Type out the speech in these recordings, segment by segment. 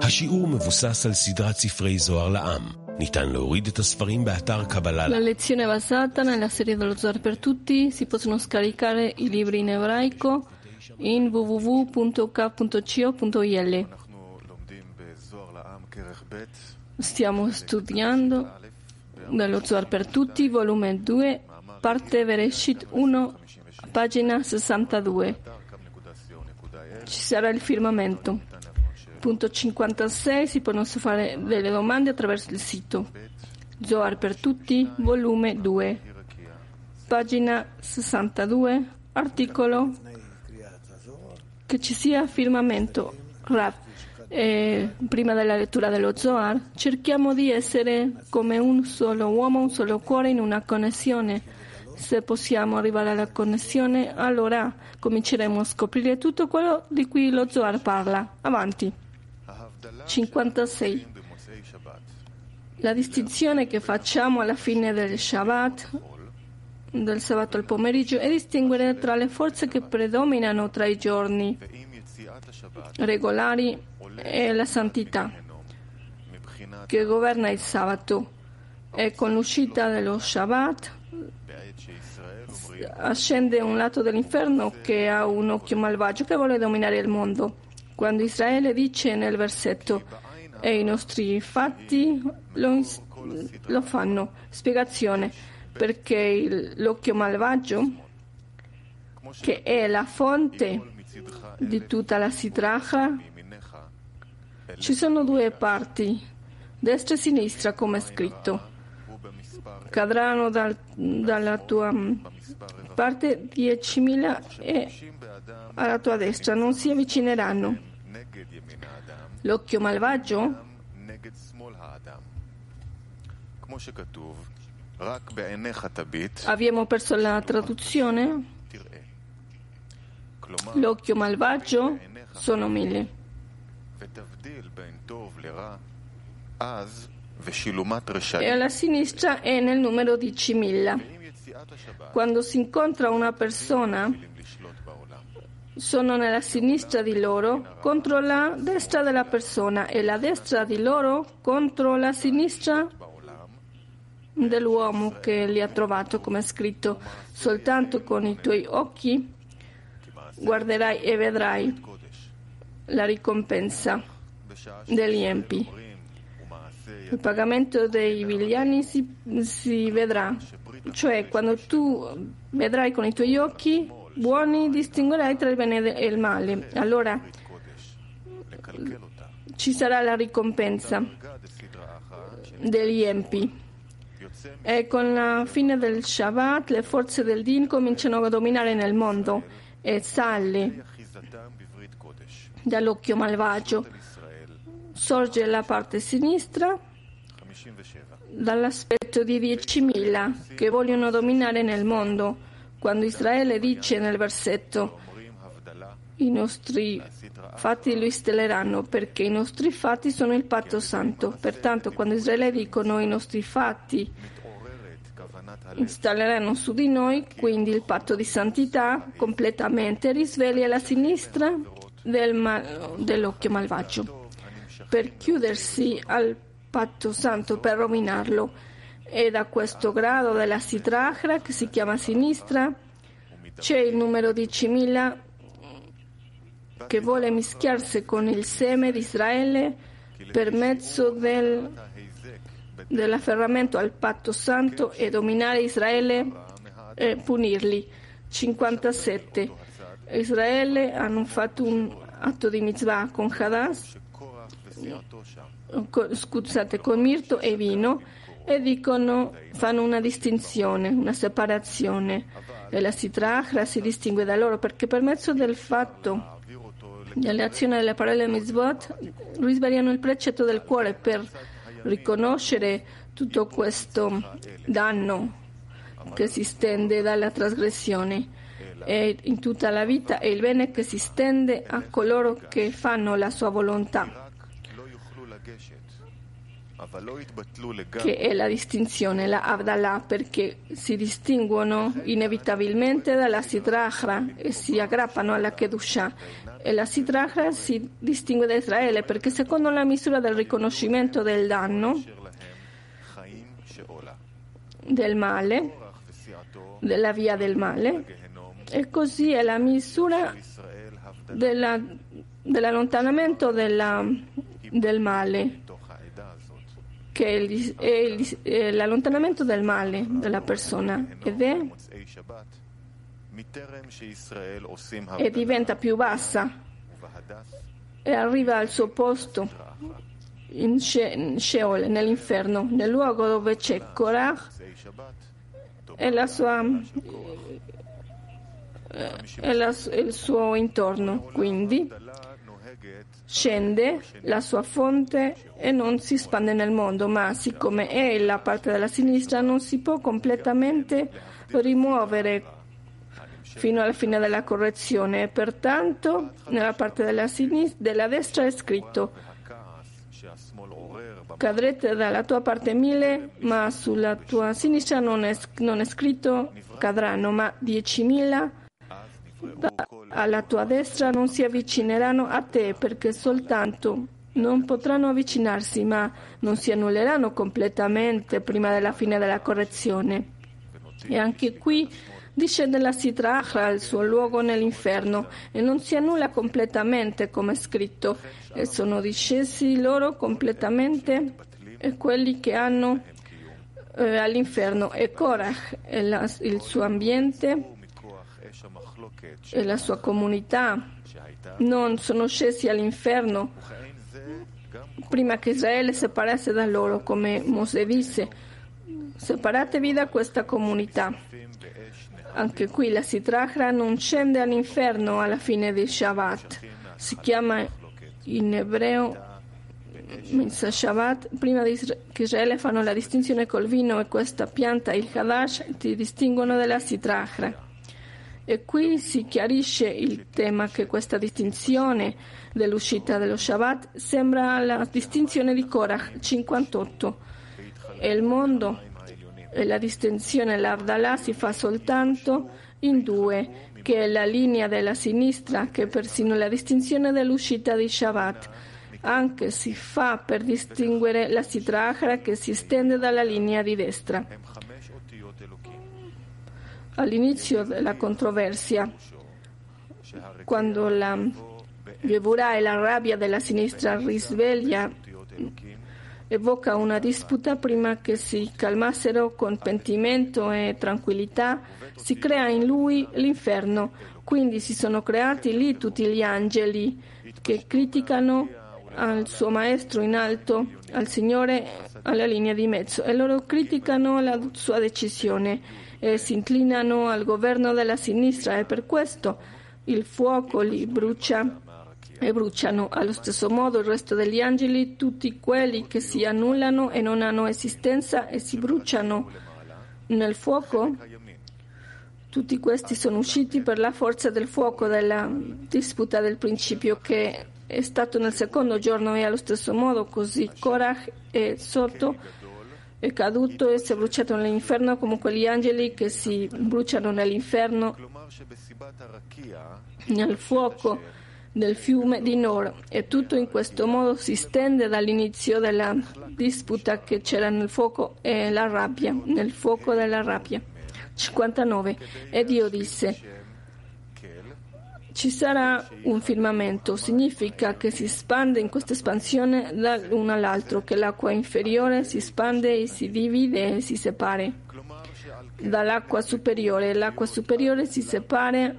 השיעור מבוסס על סדרת ספרי זוהר לעם. ניתן להוריד את הספרים באתר קבלה. La lezione è basata nella serie dello Zohar per tutti. Si possono scaricare i libri in ebraico in www.k.co.il. Stiamo studiando dello Zohar per tutti, volume 2, parte Bereshit 1, pagina 62. Ci sarà il firmamento. Punto 56, si possono fare delle domande attraverso il sito. Zohar per tutti, volume 2, pagina 62, articolo che ci sia firmamento. Rav. Prima della lettura dello Zohar, cerchiamo di essere come un solo uomo, un solo cuore in una connessione. Se possiamo arrivare alla connessione, allora cominceremo a scoprire tutto quello di cui lo Zohar parla. Avanti. 56. La distinzione che facciamo alla fine del Shabbat, del sabato al pomeriggio, è distinguere tra le forze che predominano tra i giorni regolari e la santità che governa il sabato, e con l'uscita dello Shabbat ascende un lato dell'inferno che ha un occhio malvagio che vuole dominare il mondo. Quando Israele dice nel versetto e i nostri fatti lo fanno, spiegazione, perché l'occhio malvagio, che è la fonte di tutta la sitracha, ci sono due parti, destra e sinistra, come è scritto. Cadranno dalla tua parte 10.000 e alla tua destra non si avvicineranno. L'occhio malvagio, abbiamo perso la traduzione. L'occhio malvagio sono 1000. E alla sinistra è nel numero 10.000. Quando si incontra una persona, sono nella sinistra di loro contro la destra della persona e la destra di loro contro la sinistra dell'uomo che li ha trovato, come è scritto. Soltanto con i tuoi occhi guarderai e vedrai la ricompensa degli empi. Il pagamento dei vigliani si vedrà, cioè quando tu vedrai con i tuoi occhi buoni, distinguerai tra il bene e il male. Allora ci sarà la ricompensa degli empi. E con la fine del Shabbat le forze del Din cominciano a dominare nel mondo e sale dall'occhio malvagio. Sorge la parte sinistra dall'aspetto di 10.000 che vogliono dominare nel mondo. Quando Israele dice nel versetto i nostri fatti lo installeranno, perché i nostri fatti sono il patto santo. Pertanto quando Israele dicono i nostri fatti installeranno su di noi, quindi il patto di santità completamente risveglia la sinistra dell'occhio malvagio per chiudersi al patto santo, per rovinarlo. E da questo grado della sitrachra, che si chiama sinistra, c'è il numero 10.000 che vuole mischiarsi con il seme di Israele per mezzo dell'afferramento al patto santo e dominare Israele e punirli. 57. Israele hanno fatto un atto di mitzvah con Hadass, con mirto e vino, e fanno una distinzione, una separazione, e la sitrachra si distingue da loro perché per mezzo del fatto delle azioni delle parole mitzvot risvegliano il precetto del cuore per riconoscere tutto questo danno che si stende dalla trasgressione e in tutta la vita, e il bene che si stende a coloro che fanno la sua volontà. che è la distinzione, la Havdalah, perché si distinguono inevitabilmente dalla Sitra Achra e si aggrappano alla Kedushah. E la Sitra Achra si distingue da Israele perché secondo la misura del riconoscimento del danno, del male, della via del male, e così è la misura dell'allontanamento del male, che è l'allontanamento del male della persona e diventa più bassa e arriva al suo posto in Sheol, nell'inferno, nel luogo dove c'è Korach e il suo intorno. Quindi scende la sua fonte e non si espande nel mondo, ma siccome è la parte della sinistra non si può completamente rimuovere fino alla fine della correzione, e pertanto nella parte della destra è scritto: cadrete dalla tua parte 1000, ma sulla tua sinistra non è scritto cadranno, ma 10.000 alla tua destra non si avvicineranno a te, perché soltanto non potranno avvicinarsi, ma non si annulleranno completamente prima della fine della correzione. E anche qui discende la Sitra Achra al suo luogo nell'inferno e non si annulla completamente, come è scritto, e sono discesi loro completamente quelli che hanno all'inferno, e Korach e il suo ambiente e la sua comunità non sono scesi all'inferno prima che Israele separasse da loro, come Mosè disse: separatevi da questa comunità. Anche qui la Sitra Achra non scende all'inferno alla fine di Shabbat, si chiama in ebreo Mitzvah Shabbat. Prima che Israele fanno la distinzione col vino e questa pianta, il Hadash, ti distinguono dalla Sitra Achra. E qui si chiarisce il tema che questa distinzione dell'uscita dello Shabbat sembra la distinzione di Korach 58. E il mondo e la distinzione, l'Havdalah, si fa soltanto in due, che è la linea della sinistra, che è persino la distinzione dell'uscita di Shabbat. Anche si fa per distinguere la Sitra Achra, che si estende dalla linea di destra. All'inizio della controversia, quando la Gevurah e la rabbia della sinistra risveglia, evoca una disputa, prima che si calmassero con pentimento e tranquillità, si crea in lui l'inferno. Quindi si sono creati lì tutti gli angeli che criticano al suo maestro in alto, al Signore alla linea di mezzo, e loro criticano la sua decisione e si inclinano al governo della sinistra, e per questo il fuoco li brucia e bruciano. Allo stesso modo il resto degli angeli, tutti quelli che si annullano e non hanno esistenza e si bruciano nel fuoco, tutti questi sono usciti per la forza del fuoco della disputa del principio, che è stato nel secondo giorno, e allo stesso modo così Korach è sotto, è caduto e si è bruciato nell'inferno, come quegli angeli che si bruciano nell'inferno nel fuoco del fiume di Nor. E tutto in questo modo si stende dall'inizio della disputa che c'era nel fuoco e la rabbia, nel fuoco della rabbia. 59. E Dio disse: ci sarà un firmamento, significa che si espande in questa espansione dall'uno all'altro, che l'acqua inferiore si espande e si divide e si separa dall'acqua superiore, l'acqua superiore si separa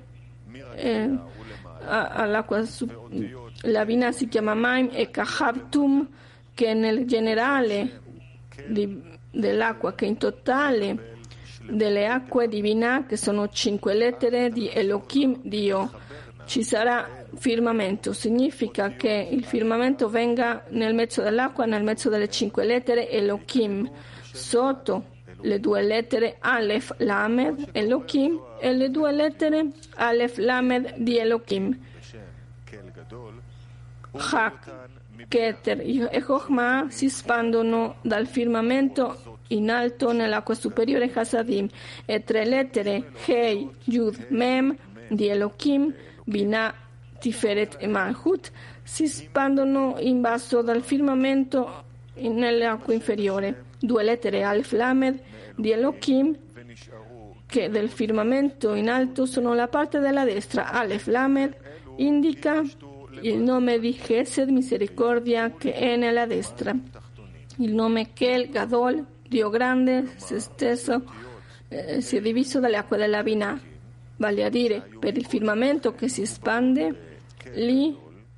all'acqua la vina si chiama Maim e Kahabtum, che nel generale dell'acqua, che in totale delle acque divina, che sono 5 lettere di Elohim, Dio. Ci sarà firmamento, significa che il firmamento venga nel mezzo dell'acqua, nel mezzo delle 5 lettere Elohim, sotto le 2 lettere Aleph Lamed Elohim e le 2 lettere Aleph Lamed di Elohim. Chak, Keter e Chochma si espandono dal firmamento in alto nell'acqua superiore Hasadim e 3 lettere Hei, Yud, Mem di Elohim, Binah, Tiferet e Malchut si espandono in basso dal firmamento nell'acqua inferiore. 2 lettere Alef Lamed di Elohim che del firmamento in alto sono la parte della destra. Alef Lamed indica il nome di Chesed, misericordia, che è nella destra. Il nome Kel, Gadol, Dio grande, se stesso, si è diviso dalle acque della Binah, vale a dire per il firmamento che si espande lì,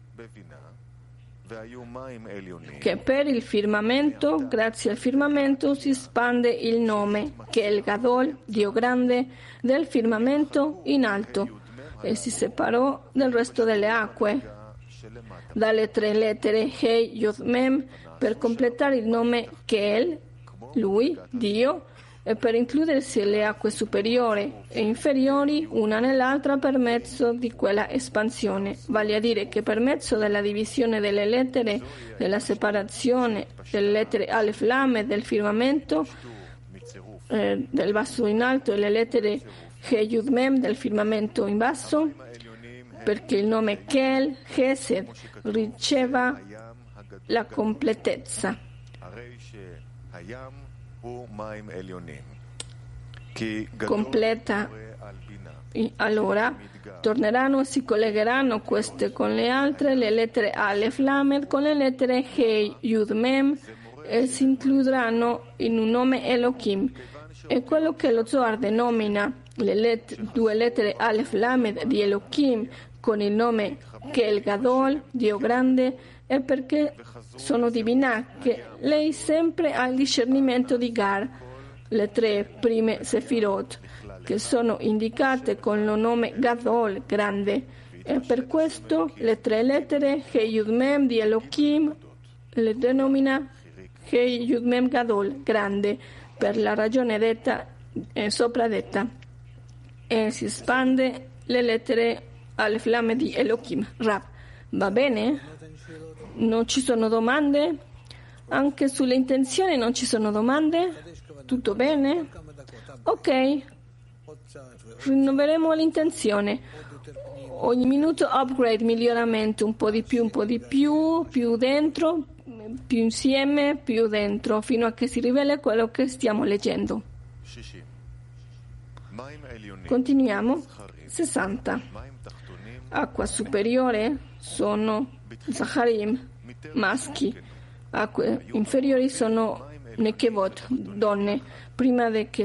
che per il firmamento, grazie al firmamento, si espande il nome Kel, Gadol, Dio grande, del firmamento in alto e si separò dal resto delle acque dalle 3 lettere Hei, Yod, Mem per completare il nome Kel, lui, Dio, e per includersi le acque superiori e inferiori una nell'altra per mezzo di quella espansione, vale a dire che per mezzo della divisione delle lettere, della separazione delle lettere Alef Lamed del firmamento del basso in alto e le lettere He Yud Mem del firmamento in basso, perché il nome Kel, Chesed, riceva la completezza. Completa. Allora torneranno e si collegheranno queste con le altre, le lettere Alef Lamed con le lettere Hei, Yud, Mem e si includeranno in un nome Elohim. È quello che lo Zohar denomina le 2 lettere Alef Lamed di Elohim con il nome Kel Gadol, Dio grande, è perché sono di Binah, che lei sempre ha il discernimento di Gar, le 3 prime Sefirot, che sono indicate con il nome Gadol, grande, e per questo le 3 lettere He Yud Mem di Elohim le denomina He Yud Mem Gadol, grande, per la ragione detta sopra detta, e si espande le lettere Alef Lamed di Elohim. Rav, va bene? Non ci sono domande? Anche sulle intenzioni non ci sono domande? Tutto bene? Ok, rinnoveremo l'intenzione. Ogni minuto upgrade, miglioramento, un po' di più, più dentro, più insieme, più dentro, fino a che si rivela quello che stiamo leggendo. Continuiamo. 60. Acqua superiore sono Zacharim, maschi. Acque inferiori sono Nekevot, donne. Prima che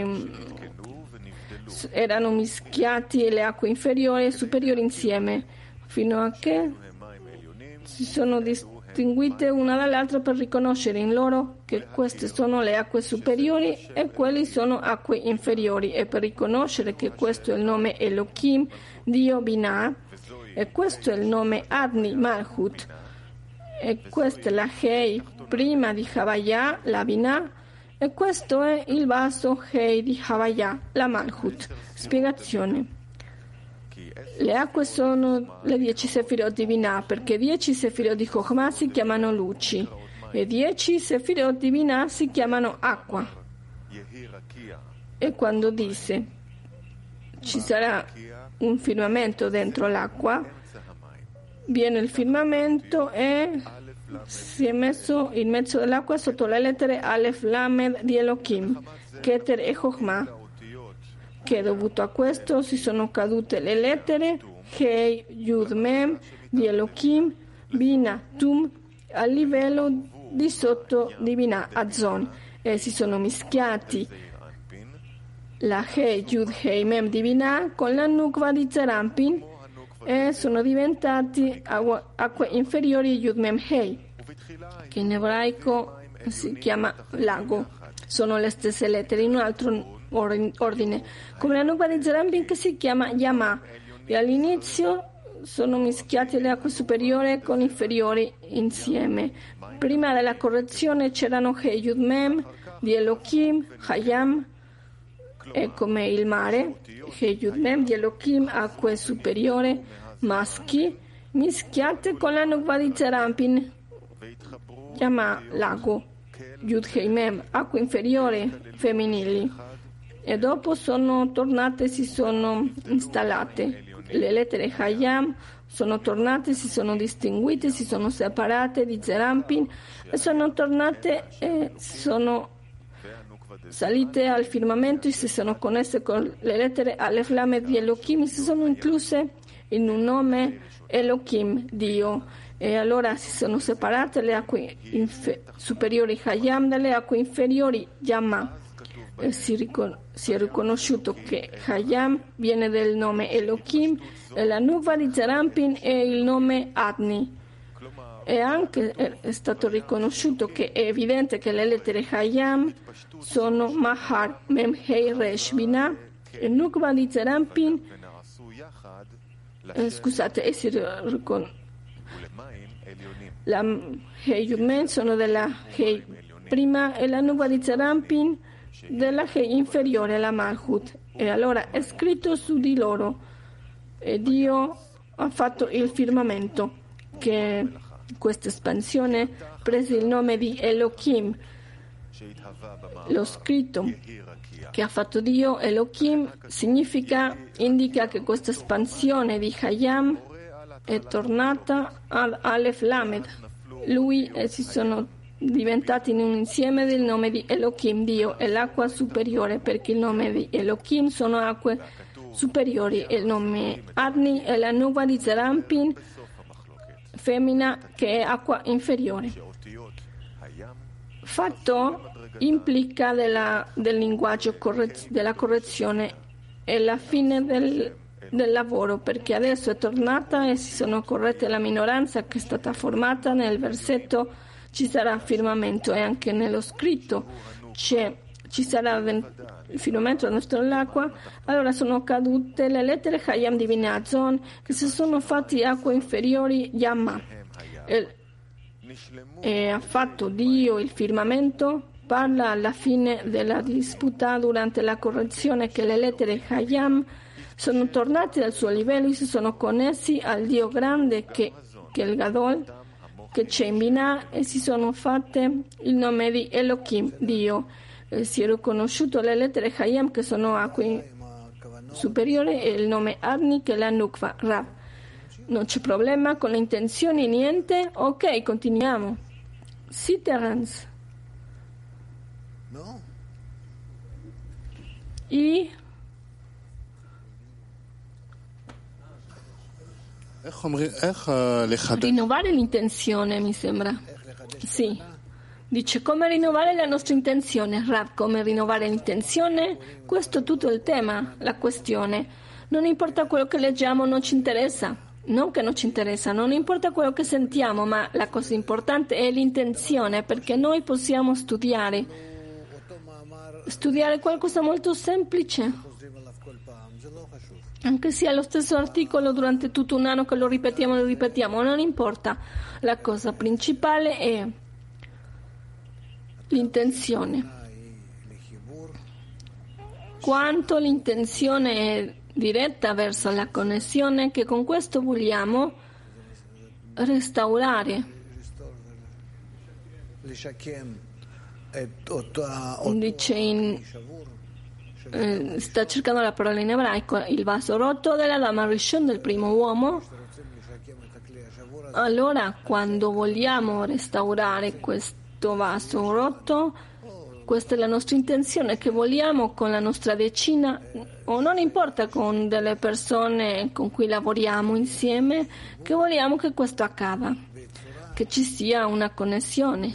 erano mischiati le acque inferiori e superiori insieme, fino a che si sono distinguite una dall'altra per riconoscere in loro che queste sono le acque superiori e quelli sono acque inferiori, e per riconoscere che questo è il nome Elohim, Dio Binah, e questo è il nome Adni Malchut, e questa è la Hei prima di Havaya, la Binah, e questo è il basso Hei di Havaya, la Malchut. Spiegazione. Le acque sono le 10 Sefirot di Binah, perché 10 Sefirot di Chokhmah si chiamano luci e 10 Sefirot di Binah si chiamano acqua. E quando disse ci sarà un firmamento dentro l'acqua, viene il firmamento e si è messo in mezzo dell'acqua sotto le lettere Alef Lamed di Elohim, Keter e Chokhmah, che dovuto a questo si sono cadute le lettere Hei, Yud, Mem di Elohim, Binah, Tum al livello di sotto di Binah, Azon, e si sono mischiati la Hei, Yud, Hei, Mem di Binah con la Nukva di Zerampin e sono diventati acque inferiori Yud, Mem, Hei, che in ebraico si chiama lago. Sono le stesse lettere in un altro ordine, come la Nukva di Zerampin che si chiama Yamah, e all'inizio sono mischiate le acque superiori con inferiori insieme. Prima della correzione c'erano Hei, Yud, Mem di Elohim, Hayam, è come il mare, Hei, Yud, Mem di Elohim, acque superiori, maschi, mischiate con la Nukva di Zerampin, chiama lago, Yud Hei Mem, acque inferiori femminili, e dopo sono tornate, si sono installate. Le lettere Hayam sono tornate, si sono distinguite, si sono separate di Zerampin e sono tornate e sono salite al firmamento e si sono connesse con le lettere Aleph Lamed di Elohim, si sono incluse in un nome Elohim, Dio, e allora si sono separate le acque superiori Hayam dalle acque inferiori Yama. Si è riconosciuto che Hayam viene del nome Elohim e la Nukva di Zerampin è il nome Adni. E anche è stato riconosciuto che è evidente che le lettere Hayam sono Mahar, Mem, Hei, Resh, Binah, e Nukva di Zerampin, la Hei Yudmen sono della Hei prima e la Nukva di Zerampin della Hei inferiore, la Malchut. E allora è scritto su di loro, e Dio ha fatto il firmamento, che questa espansione prese il nome di Elohim. Lo scritto che ha fatto Dio, Elohim, indica che questa espansione di Hayam è tornata ad Aleph Lamed. Lui e si sono diventati in un insieme del nome di Elohim, Dio, e l'acqua superiore, perché il nome di Elohim sono acque superiori, e il nome Adni è la Nukva di Zerampin, femmina, che è acqua inferiore. Fatto implica del linguaggio della correzione e la fine del lavoro, perché adesso è tornata e si sono corrette la minoranza che è stata formata. Nel versetto ci sarà firmamento, e anche nello scritto ci sarà il firmamento dell'acqua. Allora sono cadute le lettere Hayam di Binazon, che si sono fatti acque inferiori Yama, e ha fatto Dio il firmamento. Parla alla fine della disputa, durante la correzione, che le lettere Hayam sono tornate al suo livello e si sono connessi al Dio grande che è il Gadol, che c'è in Binah, e si sono fatte il nome di Elohim, Dio. Si è riconosciuto le lettere Hayam, che sono acque superiori, e il nome Adni, che è la Nukva, Rav. Non c'è problema con le intenzioni, niente? Ok, continuiamo. Sì, Terence. No. Rinnovare l'intenzione, mi sembra. Sì. Dice come rinnovare la nostra intenzione. Rav, come rinnovare l'intenzione? Questo è tutto il tema, la questione. Non importa quello che leggiamo, non ci interessa. Non che non ci interessa, non importa quello che sentiamo, ma la cosa importante è l'intenzione, perché noi possiamo studiare qualcosa molto semplice, anche se è lo stesso articolo durante tutto un anno che lo ripetiamo, non importa. La cosa principale è l'intenzione. Quanto l'intenzione è diretta verso la connessione, che con questo vogliamo restaurare. Dice sta cercando la parola in ebraico, il vaso rotto della Dama Rishon, del primo uomo. Allora, quando vogliamo restaurare questo vaso rotto, questa è la nostra intenzione, che vogliamo con la nostra decina, o non importa, con delle persone con cui lavoriamo insieme, che vogliamo che questo accada, che ci sia una connessione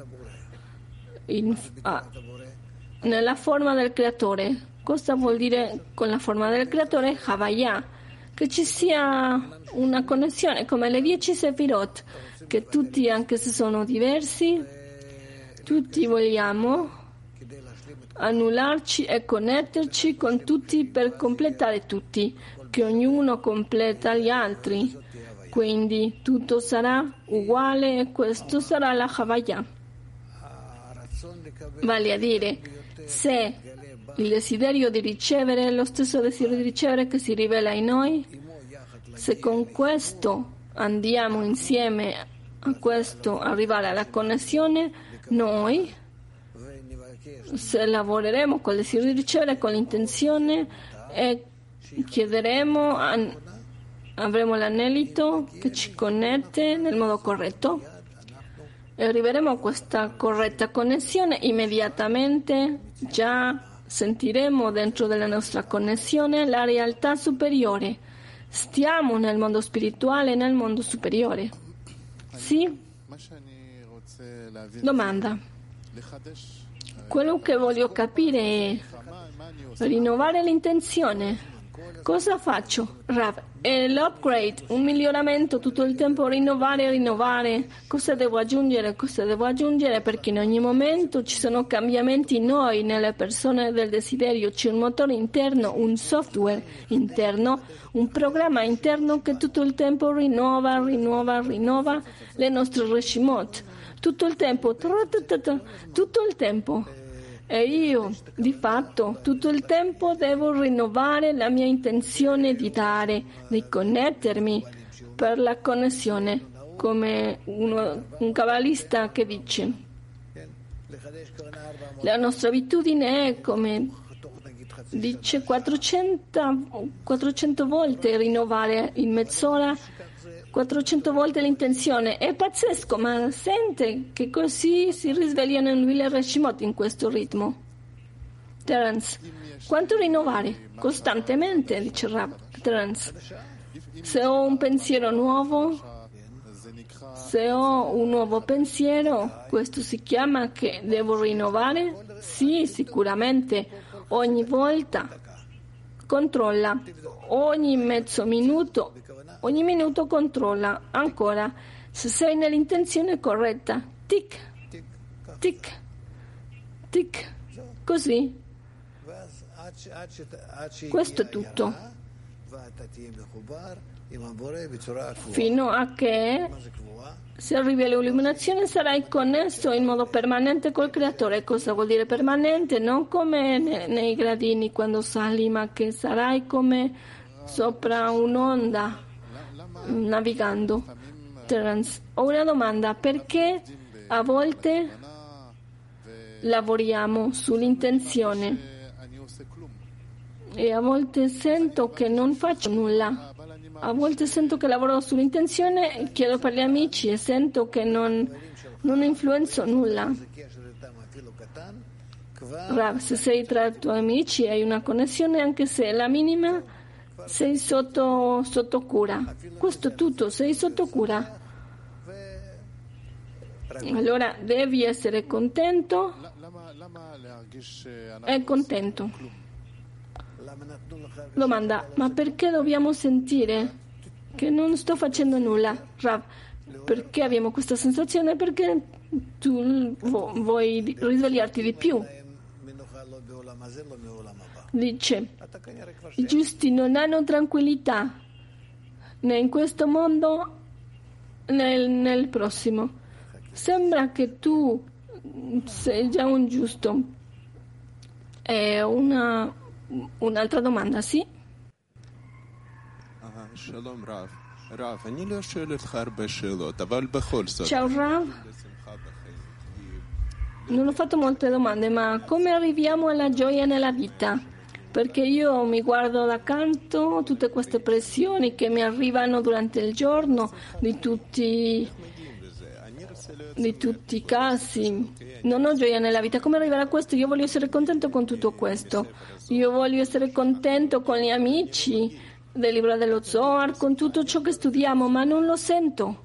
nella forma del creatore. Cosa vuol dire con la forma del creatore? Havaya, che ci sia una connessione come le 10 Sefirot, che tutti, anche se sono diversi, tutti vogliamo annullarci e connetterci con tutti per completare tutti, che ognuno completa gli altri. Quindi tutto sarà uguale e questo sarà la Havaya. Vale a dire, se il desiderio di ricevere è lo stesso desiderio di ricevere che si rivela in noi, se con questo andiamo insieme a questo, arrivare alla connessione, noi se lavoreremo con le si ricevere con l'intenzione e chiederemo, avremo l'anelito che ci connette nel modo corretto e arriveremo a questa corretta connessione. Immediatamente già sentiremo dentro della nostra connessione la realtà superiore. Stiamo nel mondo spirituale, nel mondo superiore. Sì? Domanda. Quello che voglio capire è rinnovare l'intenzione. Cosa faccio? Rav, è l'upgrade, un miglioramento tutto il tempo, rinnovare. Cosa devo aggiungere? Perché in ogni momento ci sono cambiamenti in noi, nelle persone del desiderio. C'è un motore interno, un software interno, un programma interno che tutto il tempo rinnova le nostre reshimot. Tutto il tempo. E io, di fatto, tutto il tempo devo rinnovare la mia intenzione di dare, di connettermi per la connessione, come un cabalista che dice. La nostra abitudine è, come dice, 400 volte rinnovare in mezz'ora, 400 volte l'intenzione. È pazzesco, ma sente che così si risvegliano in lui le reshimot in questo ritmo. Terence, quanto rinnovare? Costantemente, dice Rav. Terence, se ho un pensiero nuovo, se ho un nuovo pensiero, questo si chiama che devo rinnovare? Sì, sicuramente. Ogni volta controlla, ogni mezzo minuto. Ogni minuto controlla ancora se sei nell'intenzione corretta. Tic, tic, tic. Così. Questo è tutto. Fino a che, se arrivi all'illuminazione, sarai connesso in modo permanente col Creatore. Cosa vuol dire permanente? Non come nei gradini quando sali, ma che sarai come sopra un'onda, navigando. Terence, ho una domanda: perché a volte lavoriamo sull'intenzione e a volte sento che non faccio nulla? A volte sento che lavoro sull'intenzione, chiedo per gli amici e sento che non influenzo nulla. Rav, se sei tra i tuoi amici hai una connessione, anche se è la minima, sei sotto cura. Questo è tutto, sei sotto cura. Allora devi essere contento e contento. Domanda: ma perché dobbiamo sentire che non sto facendo nulla? Rav, perché abbiamo questa sensazione? Perché tu vuoi risvegliarti di più. Dice: i giusti non hanno tranquillità né in questo mondo né nel prossimo. Sembra che tu sei già un giusto. È un'altra domanda, sì? Ciao Rav. Non ho fatto molte domande, ma come arriviamo alla gioia nella vita? Perché io mi guardo da canto tutte queste pressioni che mi arrivano durante il giorno di tutti i casi. Non ho gioia nella vita. Come arrivare a questo? Io voglio essere contento con tutto questo. Io voglio essere contento con gli amici del libro dello Zohar, con tutto ciò che studiamo, ma non lo sento.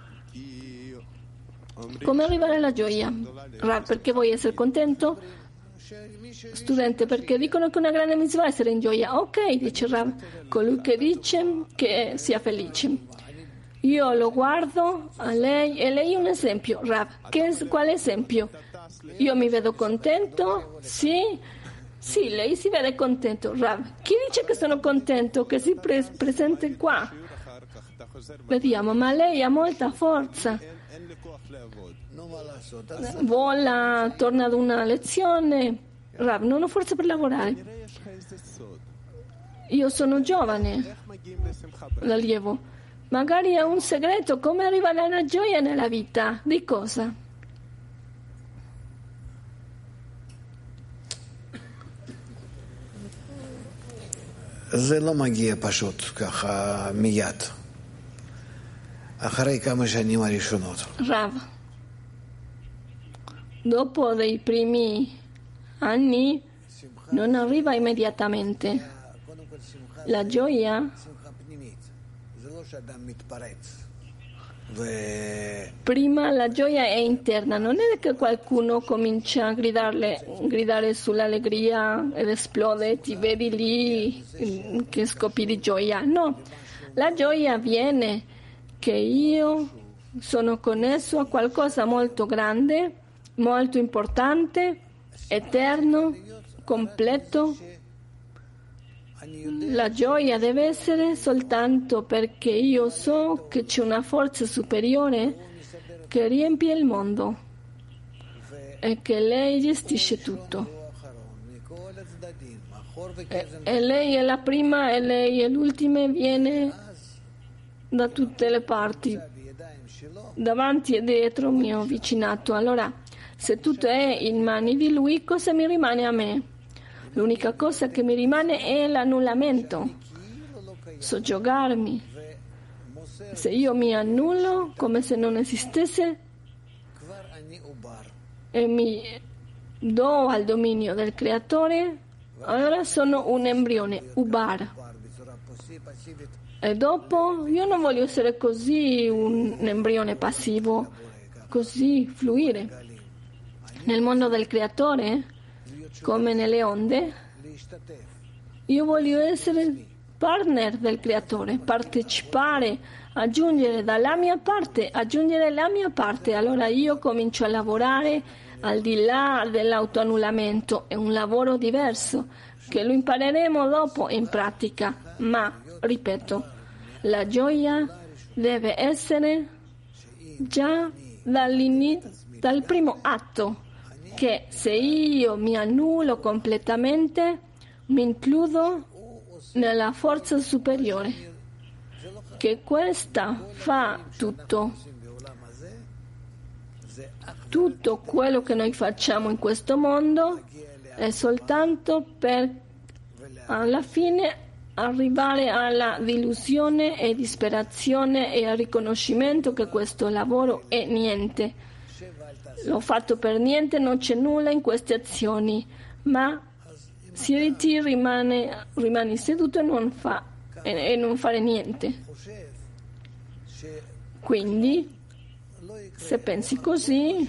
Come arrivare alla gioia? Rav, perché vuoi essere contento? Studente, perché dicono che una grande mitzvah è essere in gioia. Ok, dice Rav, colui che dice che sia felice. Io lo guardo a lei e lei è un esempio. Rav, quale esempio? Io mi vedo contento? Sì, lei si vede contento. Rav, chi dice che sono contento, che si presente qua? Vediamo, ma lei ha molta forza. Vola, torna ad una lezione. Rav, non ho forza per lavorare. Io sono giovane, l'allievo. Magari è un segreto come arrivare alla gioia nella vita. Di cosa? זה לא מגיע פשוט ככה מיד. אחרי כמה שנים הראשונות. Rav, dopo dei primi anni non arriva immediatamente. La gioia prima la gioia è interna, non è che qualcuno comincia a gridare sull'allegria ed esplode, ti vedi lì che scoppi di gioia. No, la gioia avviene che io sono connesso a qualcosa molto grande, molto importante, eterno, completo. La gioia deve essere soltanto perché io so che c'è una forza superiore che riempie il mondo e che lei gestisce tutto. E lei è la prima e lei è l'ultima e viene da tutte le parti, davanti e dietro mio vicinato. Allora, se tutto è in mani di lui, cosa mi rimane a me? L'unica cosa che mi rimane è l'annullamento, soggiogarmi. Se io mi annullo come se non esistesse e mi do al dominio del creatore, allora sono un embrione, ubar. E dopo io non voglio essere così un embrione passivo, così fluire. Nel mondo del creatore, come nelle onde, io voglio essere partner del creatore, partecipare, aggiungere la mia parte. Allora io comincio a lavorare al di là dell'autoannullamento. È un lavoro diverso che lo impareremo dopo in pratica, ma ripeto, la gioia deve essere già dal primo atto, che se io mi annullo completamente, mi includo nella forza superiore, che questa fa tutto. Tutto quello che noi facciamo in questo mondo è soltanto per alla fine arrivare alla delusione e disperazione e al riconoscimento che questo lavoro è niente. L'ho fatto per niente, non c'è nulla in queste azioni, ma si rimani seduto e non fare niente. Quindi, se pensi così,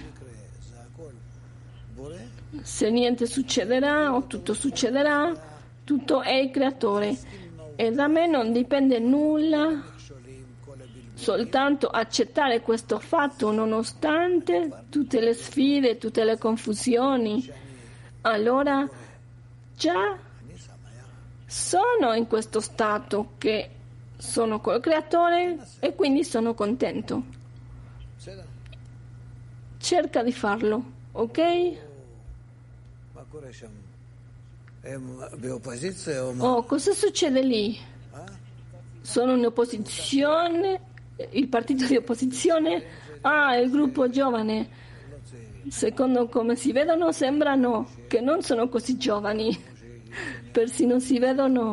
se niente succederà o tutto succederà, tutto è il creatore e da me non dipende nulla. Soltanto accettare questo fatto nonostante tutte le sfide, tutte le confusioni, allora già sono in questo stato che sono col creatore e quindi sono contento. Cerca di farlo, ok? Oh, cosa succede lì? Sono in opposizione? Il partito di opposizione? Il gruppo giovane. Secondo come si vedono sembrano che non sono così giovani, persino si vedono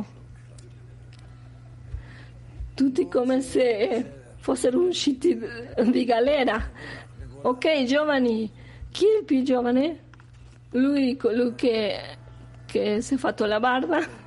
tutti come se fossero usciti di galera. Ok, giovani, chi è il più giovane? Colui che si è fatto la barba?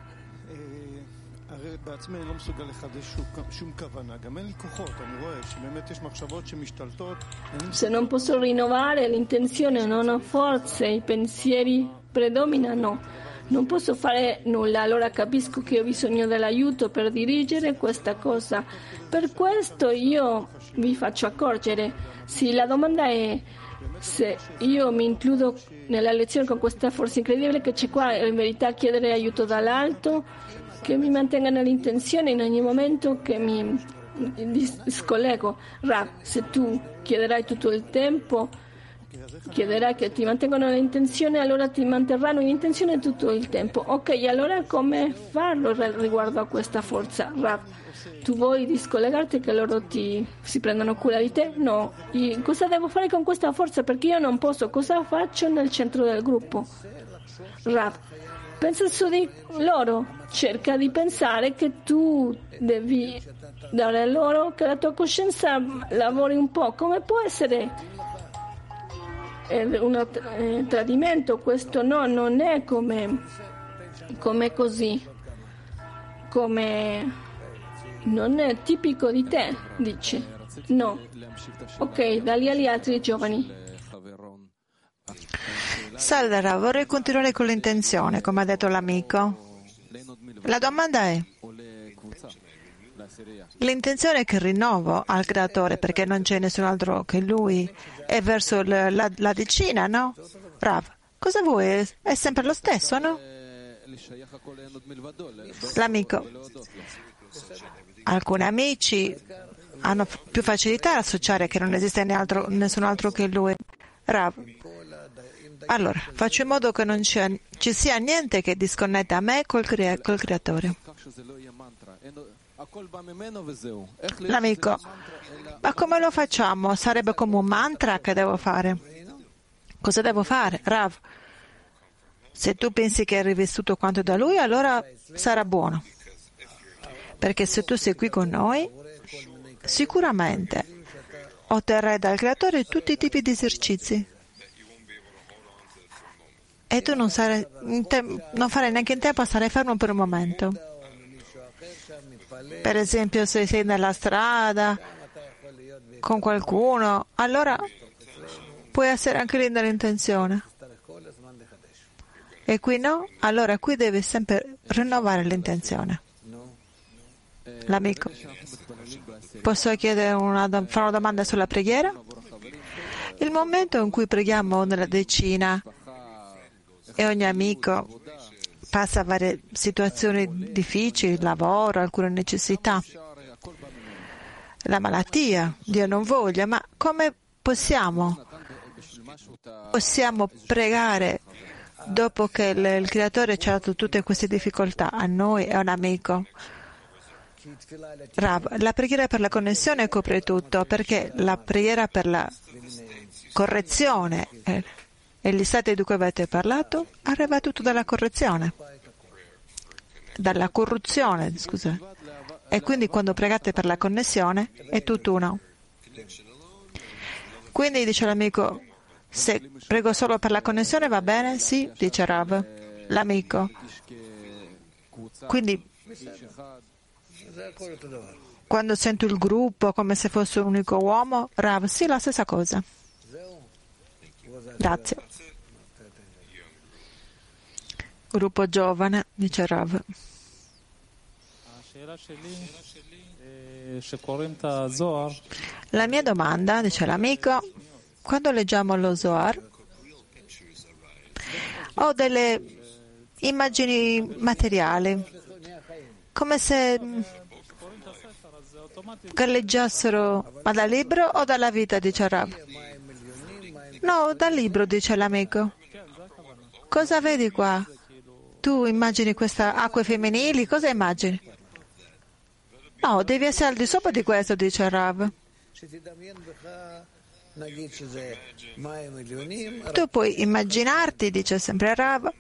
Se non posso rinnovare l'intenzione, non ho forze, i pensieri predominano, non posso fare nulla, allora capisco che ho bisogno dell'aiuto per dirigere questa cosa. Per questo io vi faccio accorgere. Sì, la domanda è se io mi includo nella lezione con questa forza incredibile che c'è qua, in verità chiedere aiuto dall'alto, che mi mantenga nell'intenzione in ogni momento che mi scollego. Rav, se tu chiederai tutto il tempo chiederà che ti mantengano l'intenzione, allora ti manterranno in intenzione tutto il tempo. Ok, allora come farlo riguardo a questa forza? Rav, tu vuoi discollegarti che loro si prendano cura di te? No. Cosa devo fare con questa forza? Perché io non posso. Cosa faccio nel centro del gruppo? Rav, pensa su di loro. Cerca di pensare che tu devi dare loro, che la tua coscienza lavori un po'. Come può essere un tradimento? Questo no, non è come così, come non è tipico di te, dice. No. Ok, dagli agli altri giovani. Salve Rav, vorrei continuare con l'intenzione, come ha detto l'amico. La domanda è: l'intenzione che rinnovo al creatore, perché non c'è nessun altro che lui, è verso la decina, no? Rav, cosa vuoi? È sempre lo stesso, no? L'amico: alcuni amici hanno più facilità ad associare che non esiste nessun altro che lui. Rav, allora faccio in modo che non ci sia niente che disconnetta me col creatore. L'amico: ma come lo facciamo? Sarebbe come un mantra che devo fare. Cosa devo fare? Rav, se tu pensi che hai rivissuto quanto da lui, allora sarà buono. Perché se tu sei qui con noi, sicuramente otterrai dal creatore tutti i tipi di esercizi. E tu non farai neanche in tempo a stare fermo per un momento. Per esempio, se sei nella strada con qualcuno, allora puoi essere anche lì nell'intenzione. E qui no? Allora qui devi sempre rinnovare l'intenzione. L'amico: posso chiedere fare una domanda sulla preghiera? Il momento in cui preghiamo nella decina e ogni amico passa a varie situazioni difficili, lavoro, alcune necessità, la malattia, Dio non voglia, ma come possiamo pregare dopo che il Creatore ci ha dato tutte queste difficoltà a noi e a un amico? Rav, la preghiera per la connessione copre tutto, perché la preghiera per la correzione e gli stati di cui avete parlato arriva tutto dalla corruzione, scusa. E quindi quando pregate per la connessione è tutt'uno. Quindi dice l'amico: se prego solo per la connessione va bene? Sì, dice Rav, l'amico. Quindi quando sento il gruppo come se fosse un unico uomo, Rav, sì, la stessa cosa. Grazie. Gruppo giovane, dice Rav. La mia domanda, dice l'amico: quando leggiamo lo Zohar ho delle immagini materiali, come se galleggiassero, ma dal libro o dalla vita, dice Rav. No, dal libro, dice l'amico. Cosa vedi qua? Tu immagini queste acque femminili? Cosa immagini? No, devi essere al di sopra di questo, dice Rav. Tu puoi immaginarti, dice sempre Rav,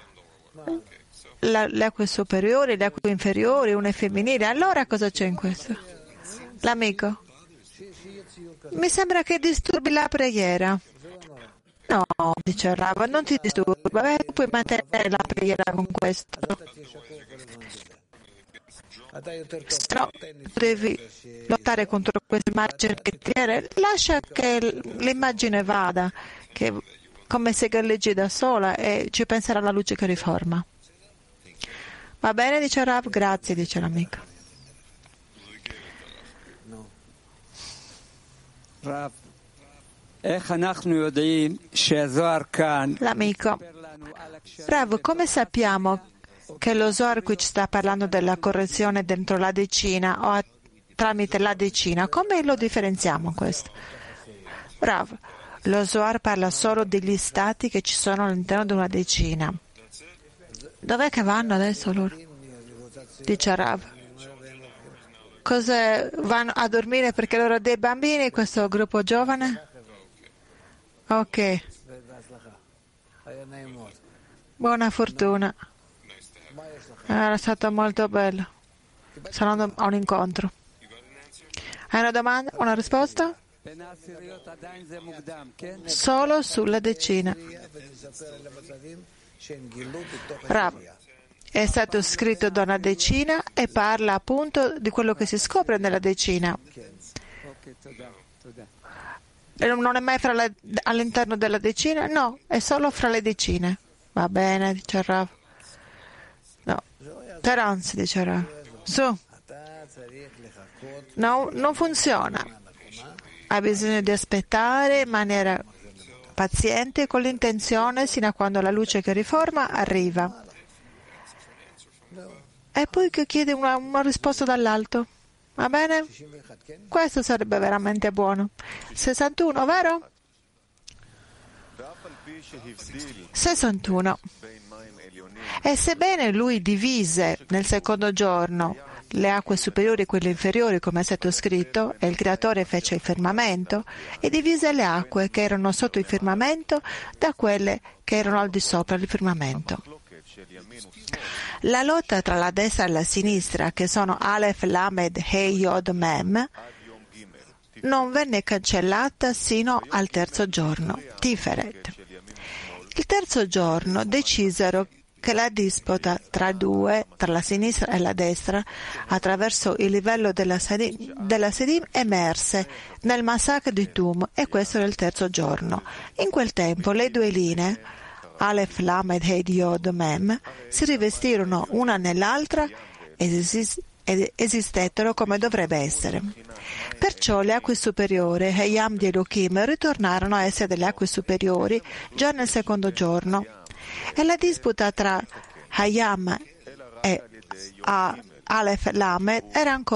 le acque superiori, le acque inferiori, una è femminile. Allora cosa c'è in questo? L'amico: mi sembra che disturbi la preghiera. No, dice Rav, non ti disturba, puoi mantenere la preghiera con questo. Se no, devi lottare contro questa immagine che tiene. Lascia che l'immagine vada, che come se galleggi da sola, e ci penserà la luce che riforma. Va bene, dice Rav, grazie, dice l'amico. L'amico: Rav, come sappiamo che lo Zohar qui ci sta parlando della correzione dentro la decina o tramite la decina? Come lo differenziamo questo? Rav, Lo Zohar parla solo degli stati che ci sono all'interno di una decina. Dov'è che vanno adesso loro? Dice Rav. Cosa vanno a dormire perché loro dei bambini, questo gruppo giovane? Ok. Buona fortuna. Era stato molto bello. Sono andato a un incontro. Hai una domanda? Una risposta? Solo sulla decina. Rav, è stato scritto da una decina e parla appunto di quello che si scopre nella decina. E non è mai all'interno della decina? No, è solo fra le decine. Va bene, dice Rav. No, Terence, dice Rav. Su. No, non funziona. Ha bisogno di aspettare in maniera paziente con l'intenzione sino a quando la luce che riforma arriva. E poi che chiede una risposta dall'alto. Va bene? Questo sarebbe veramente buono. 61, vero? 61. E sebbene lui divise nel secondo giorno le acque superiori e quelle inferiori, come è stato scritto, e il Creatore fece il firmamento, e divise le acque che erano sotto il firmamento da quelle che erano al di sopra del firmamento. La lotta tra la destra e la sinistra, che sono Aleph, Lamed, Hei, Yod, Mem, non venne cancellata sino al terzo giorno, Tiferet. Il terzo giorno decisero che la disputa tra la sinistra e la destra, attraverso il livello della Sedim, emerse nel massacro di Tum, e questo era il terzo giorno. In quel tempo le due linee, Aleph, Lamed, Hed, Yod, Mem, si rivestirono una nell'altra ed esistettero come dovrebbe essere. Perciò le acque superiori, Hayam di Elohim, ritornarono a essere delle acque superiori già nel secondo giorno. E la disputa tra Hayam e Aleph Lamed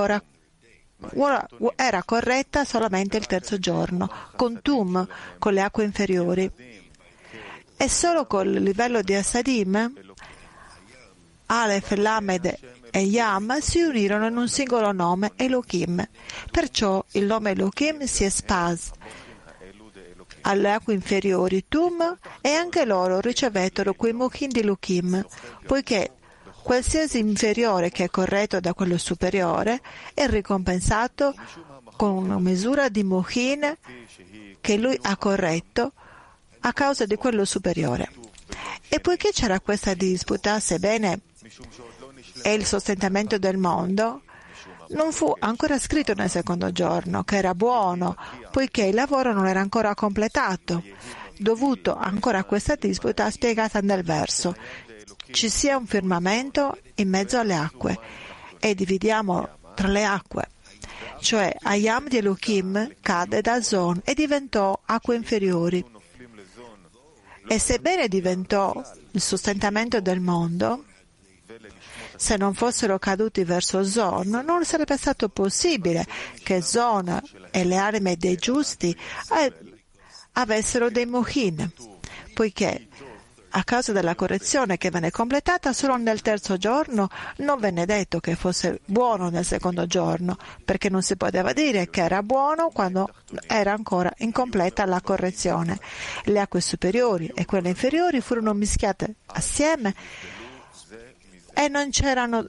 era corretta solamente il terzo giorno, con Tum, con le acque inferiori. E solo col livello di Asadim, Aleph, Lamed e Yam si unirono in un singolo nome, Elohim. Perciò il nome Elohim si espase alle acque inferiori Tum, e anche loro ricevettero quei mochin di Elohim, poiché qualsiasi inferiore che è corretto da quello superiore è ricompensato con una misura di mochin che lui ha corretto a causa di quello superiore. E poiché c'era questa disputa, sebbene è il sostentamento del mondo, non fu ancora scritto nel secondo giorno, che era buono, poiché il lavoro non era ancora completato, dovuto ancora a questa disputa spiegata nel verso. Ci sia un firmamento in mezzo alle acque, e dividiamo tra le acque. Cioè, Hayam di Elohim cadde da Zon e diventò acque inferiori. E sebbene diventò il sostentamento del mondo, se non fossero caduti verso Zon, non sarebbe stato possibile che Zon e le anime dei giusti avessero dei mochin, poiché a causa della correzione che venne completata solo nel terzo giorno, non venne detto che fosse buono nel secondo giorno, perché non si poteva dire che era buono quando era ancora incompleta la correzione. Le acque superiori e quelle inferiori furono mischiate assieme e non c'erano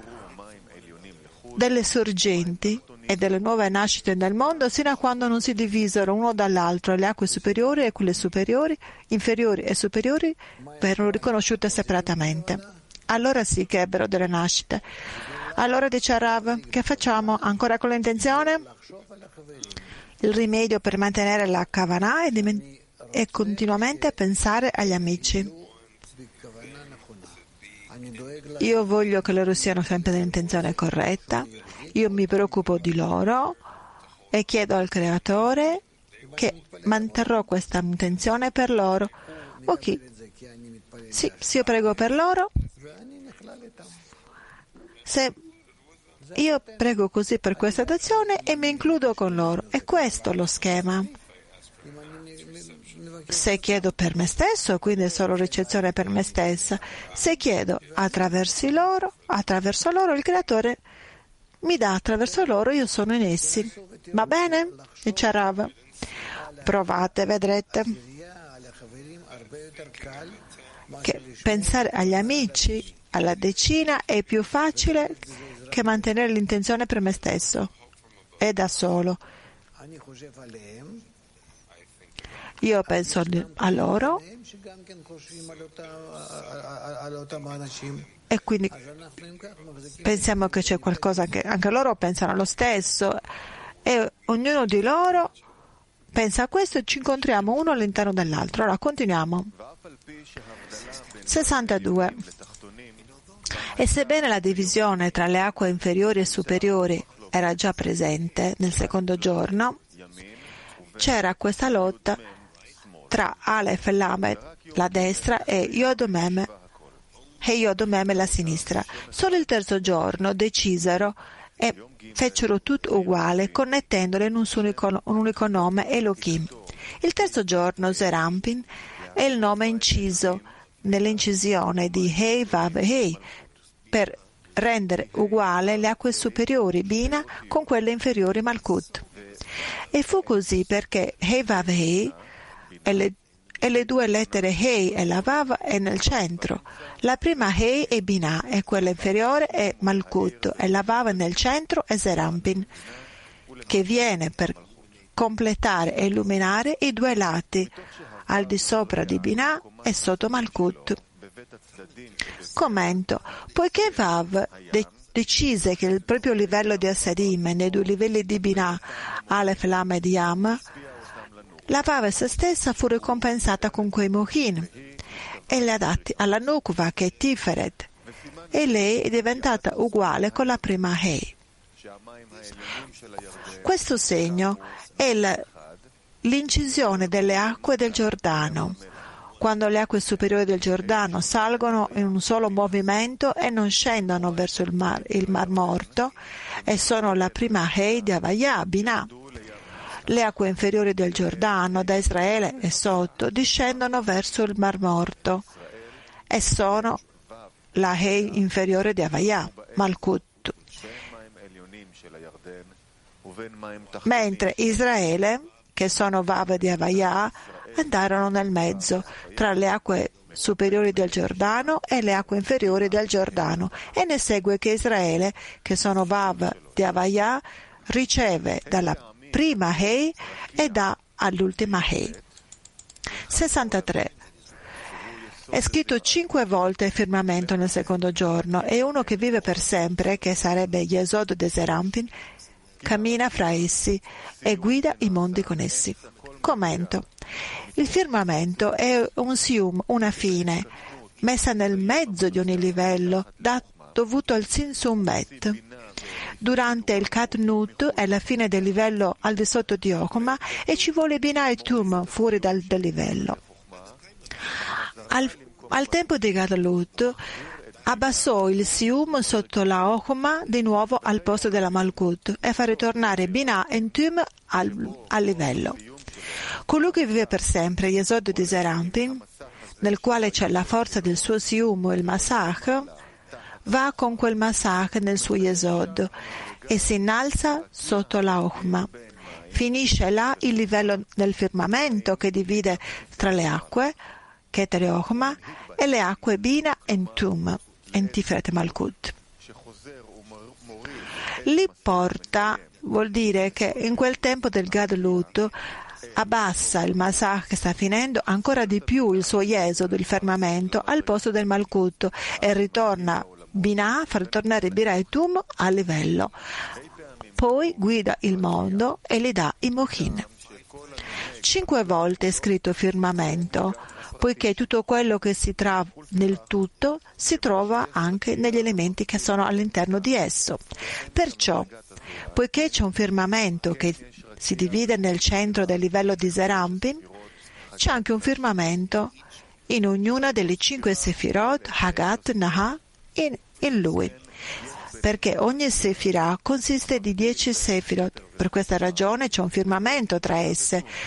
delle sorgenti e delle nuove nascite nel mondo sino a quando non si divisero uno dall'altro. Le acque superiori e quelle superiori, inferiori e superiori, vennero riconosciute separatamente. Allora sì che ebbero delle nascite. Allora dice Rav, che facciamo? Ancora con l'intenzione? Il rimedio per mantenere la Kavanah è continuamente pensare agli amici. Io voglio che loro siano sempre nell'intenzione corretta, io mi preoccupo di loro e chiedo al Creatore che manterrò questa intenzione per loro. Ok, sì, io prego per loro. Se io prego così per questa azione e mi includo con loro, è questo lo schema. Se chiedo per me stesso, quindi è solo ricezione per me stessa. Se chiedo attraverso loro, il Creatore mi dà attraverso loro, io sono in essi. Va bene? Dice Rav. Provate, vedrete che pensare agli amici, alla decina, è più facile che mantenere l'intenzione per me stesso e da solo. Io penso a loro e quindi pensiamo che c'è qualcosa che anche loro pensano lo stesso e ognuno di loro pensa a questo e ci incontriamo uno all'interno dell'altro. Ora continuiamo. 62. E sebbene la divisione tra le acque inferiori e superiori era già presente nel secondo giorno, c'era questa lotta tra Aleph e Lamed, la destra, e Yod Mem la sinistra. Solo il terzo giorno decisero e fecero tutto uguale, connettendole in un unico nome, Elohim. Il terzo giorno, Zerampin, è il nome inciso nell'incisione di Hei Vav Hei, per rendere uguale le acque superiori, Bina, con quelle inferiori, Malkut. E fu così perché Hei Vav Hei e le due lettere Hei e la Vav è nel centro. La prima Hei è Binah e quella inferiore è Malkut e la Vav nel centro è Zerampin, che viene per completare e illuminare i due lati, al di sopra di Binah e sotto Malkut. Commento. Poiché Vav decise che il proprio livello di Asadim nei due livelli di Binah, Aleph, Lamed, Yam, la Vav essa stessa fu ricompensata con quei Mohin e le ha dati alla Nukva, che è Tiferet, e lei è diventata uguale con la prima Hei. Questo segno è l'incisione delle acque del Giordano. Quando le acque superiori del Giordano salgono in un solo movimento e non scendono verso il Mar Morto, e sono la prima Hei di Havaya, Binah. Le acque inferiori del Giordano, da Israele e sotto, discendono verso il Mar Morto e sono la Hei inferiore di Havaya, Malkut. Mentre Israele, che sono Vav di Havaya, andarono nel mezzo, tra le acque superiori del Giordano e le acque inferiori del Giordano, e ne segue che Israele, che sono Vav di Havaya, riceve dalla prima Hei e dà all'ultima Hei. 63. È scritto 5 volte il firmamento nel secondo giorno, e uno che vive per sempre, che sarebbe Yesod de Zerampin, cammina fra essi e guida i mondi con essi. Commento. Il firmamento è un sium, una fine, messa nel mezzo di ogni livello, dovuto al Sinsum Bet. Durante il Katnut è la fine del livello al di sotto di Ochma e ci vuole Binah e Tum fuori dal livello. Al tempo di Gadlut abbassò il Sium sotto la Ochma di nuovo al posto della Malkut e fa ritornare Binah e Tum al livello. Colui che vive per sempre, Yesod di Zerampin, nel quale c'è la forza del suo Sium, il Masach, va con quel Masach nel suo Yesod e si innalza sotto la Ochma. Finisce là il livello del firmamento che divide tra le acque, Keter e Ochma, e le acque Bina e Tum, e Tiferet Malkut. Lì porta vuol dire che in quel tempo del Gadlut abbassa il Masach che sta finendo ancora di più il suo Yesod, il firmamento, al posto del Malkut e ritorna Binah, fa ritornare Bira e Tum a livello. Poi guida il mondo e gli dà i Mohin. 5 volte è scritto firmamento, poiché tutto quello che si trova nel tutto si trova anche negli elementi che sono all'interno di esso. Perciò, poiché c'è un firmamento che si divide nel centro del livello di Zerampin, c'è anche un firmamento in ognuna delle 5 Sefirot, Hagat, Naha, in lui, perché ogni Sefirah consiste di 10 Sefirot. Per questa ragione c'è un firmamento tra esse,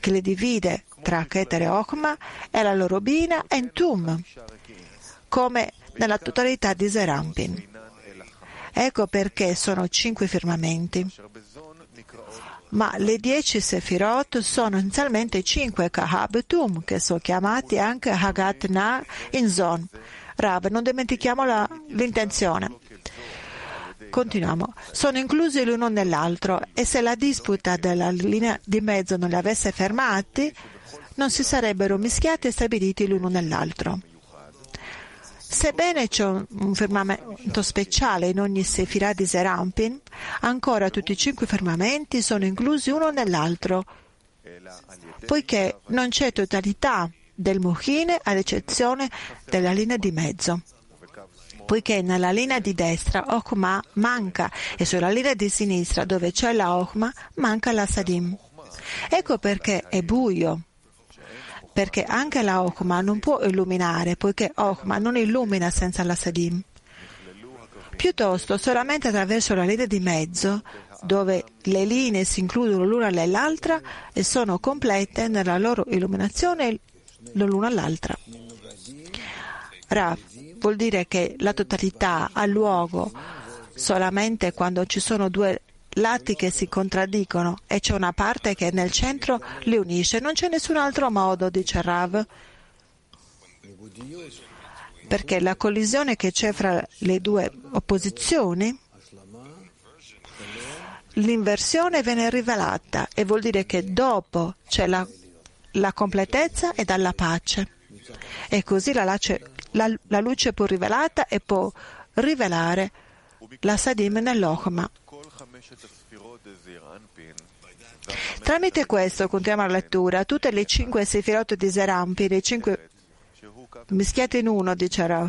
che le divide tra Keter e Ochma è la loro Bina e Tum, come nella totalità di Serampin. Ecco perché sono 5 firmamenti. Ma le 10 Sefirot sono inizialmente 5 Kahab e Tum, che sono chiamati anche Hagat Na in Zon. Rav, non dimentichiamo l'intenzione. Continuiamo. Sono inclusi l'uno nell'altro e se la disputa della linea di mezzo non li avesse fermati, non si sarebbero mischiati e stabiliti l'uno nell'altro. Sebbene c'è un firmamento speciale in ogni Sefirah di Serampin, ancora tutti i 5 firmamenti sono inclusi uno nell'altro, poiché non c'è totalità del Muhin ad eccezione della linea di mezzo. Poiché nella linea di destra Ochma manca e sulla linea di sinistra dove c'è la Ochma manca la Sadim. Ecco perché è buio. Perché anche la Ochma non può illuminare, poiché Ochma non illumina senza la Sadim. Piuttosto, solamente attraverso la linea di mezzo, dove le linee si includono l'una nell'altra e sono complete nella loro illuminazione l'una all'altra. Rav vuol dire che la totalità ha luogo solamente quando ci sono due lati che si contraddicono e c'è una parte che nel centro li unisce. Non c'è nessun altro modo, dice Rav, perché la collisione che c'è fra le due opposizioni, l'inversione viene rivelata e vuol dire che dopo c'è la completezza e dalla pace. E così la luce può rivelata e può rivelare la Sadim nell'Ochma. Tramite questo, continuiamo la lettura, tutte le 5 Sefirot di Serampin, le 5 mischiate in uno, dice Rav,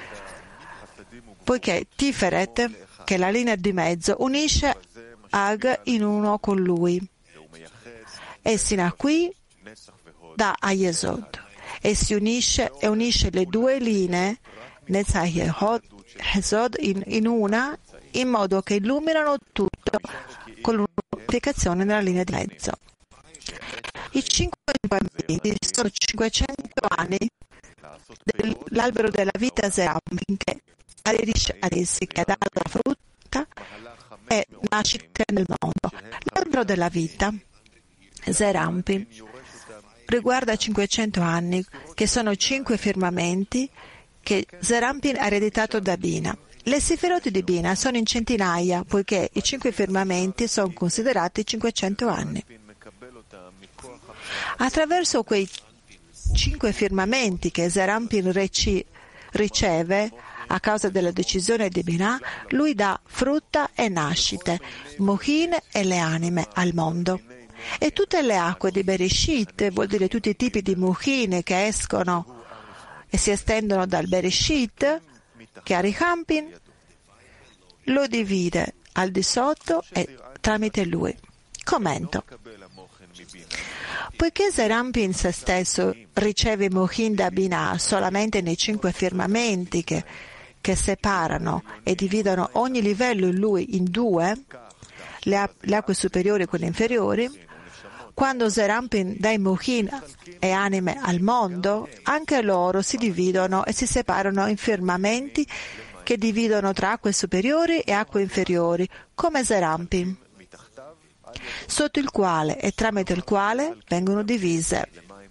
poiché Tiferet, che è la linea di mezzo, unisce Ag in uno con lui, e Sinaqui dà a Yesod, e si unisce le due linee Netzach e Yesod in una, in modo che illuminano tutto con l'unificazione nella linea di mezzo. I 5 bambini sono 500 anni dell'albero della vita Serampin, che aderisce ad essi, che dà la frutta e nascita nel mondo. L'albero della vita Serampin riguarda 500 anni, che sono 5 firmamenti che Serampin ha ereditato da Bina. Le Sefirot di Bina sono in centinaia, poiché i 5 firmamenti sono considerati 500 anni. Attraverso quei 5 firmamenti che Serampin riceve a causa della decisione di Binah, lui dà frutta e nascite, Mohin e le anime al mondo. E tutte le acque di Bereshit, vuol dire tutti i tipi di Mohin che escono e si estendono dal Bereshit, che a Rihampin lo divide al di sotto e tramite lui. Commento. Poiché Serampin se stesso riceve Mohin da Binah solamente nei 5 firmamenti che separano e dividono ogni livello in lui in 2, le acque superiori e quelle inferiori, quando Serampin dà i Mohin e anime al mondo, anche loro si dividono e si separano in firmamenti che dividono tra acque superiori e acque inferiori, come Serampin, sotto il quale e tramite il quale vengono divise.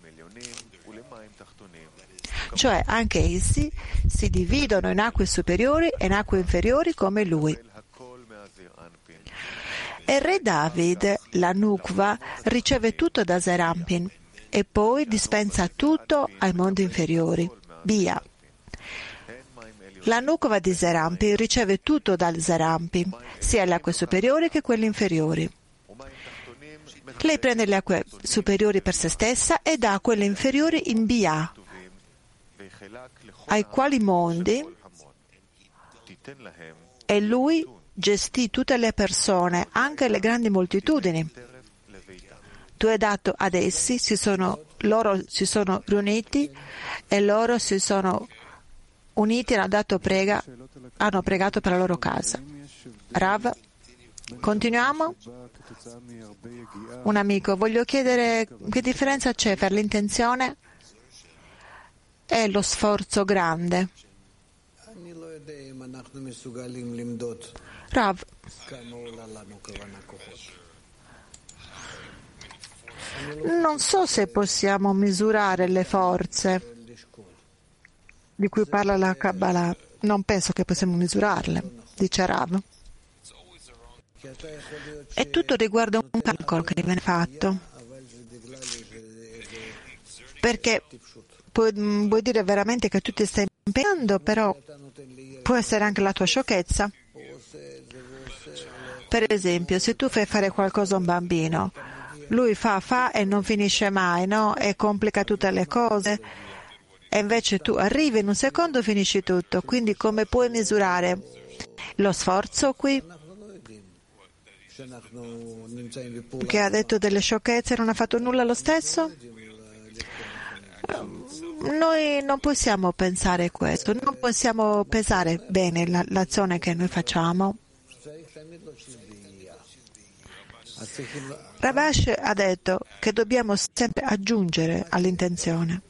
Cioè anche essi si dividono in acque superiori e in acque inferiori come lui. E re David, la Nukva, riceve tutto da Serampin e poi dispensa tutto ai mondi inferiori. Bia. La Nukva di Serampin riceve tutto dal Serampin, sia le acque superiori che quelle inferiori. Lei prende le acque superiori per se stessa e dà quelle inferiori in Bia, ai quali mondi, e lui gestì tutte le persone, anche le grandi moltitudini. Tu hai dato ad essi, loro si sono riuniti e loro si sono uniti e hanno pregato per la loro casa. Rav, Continuiamo. Un amico, voglio chiedere che differenza c'è per l'intenzione e lo sforzo grande. Rav, non so se possiamo misurare le forze di cui parla la Kabbalah. Non penso che possiamo misurarle, dice Rav. E tutto riguarda un calcolo che viene fatto. Perché vuoi dire veramente che tu ti stai impegnando, però può essere anche la tua sciocchezza. Per esempio, se tu fai fare qualcosa a un bambino, lui fa e non finisce mai, no? E complica tutte le cose, e invece tu arrivi in un secondo e finisci tutto. Quindi come puoi misurare lo sforzo qui? Che ha detto delle sciocchezze e non ha fatto nulla lo stesso? Noi non possiamo pensare questo, non possiamo pesare bene l'azione che noi facciamo. Rabash ha detto che dobbiamo sempre aggiungere all'intenzione.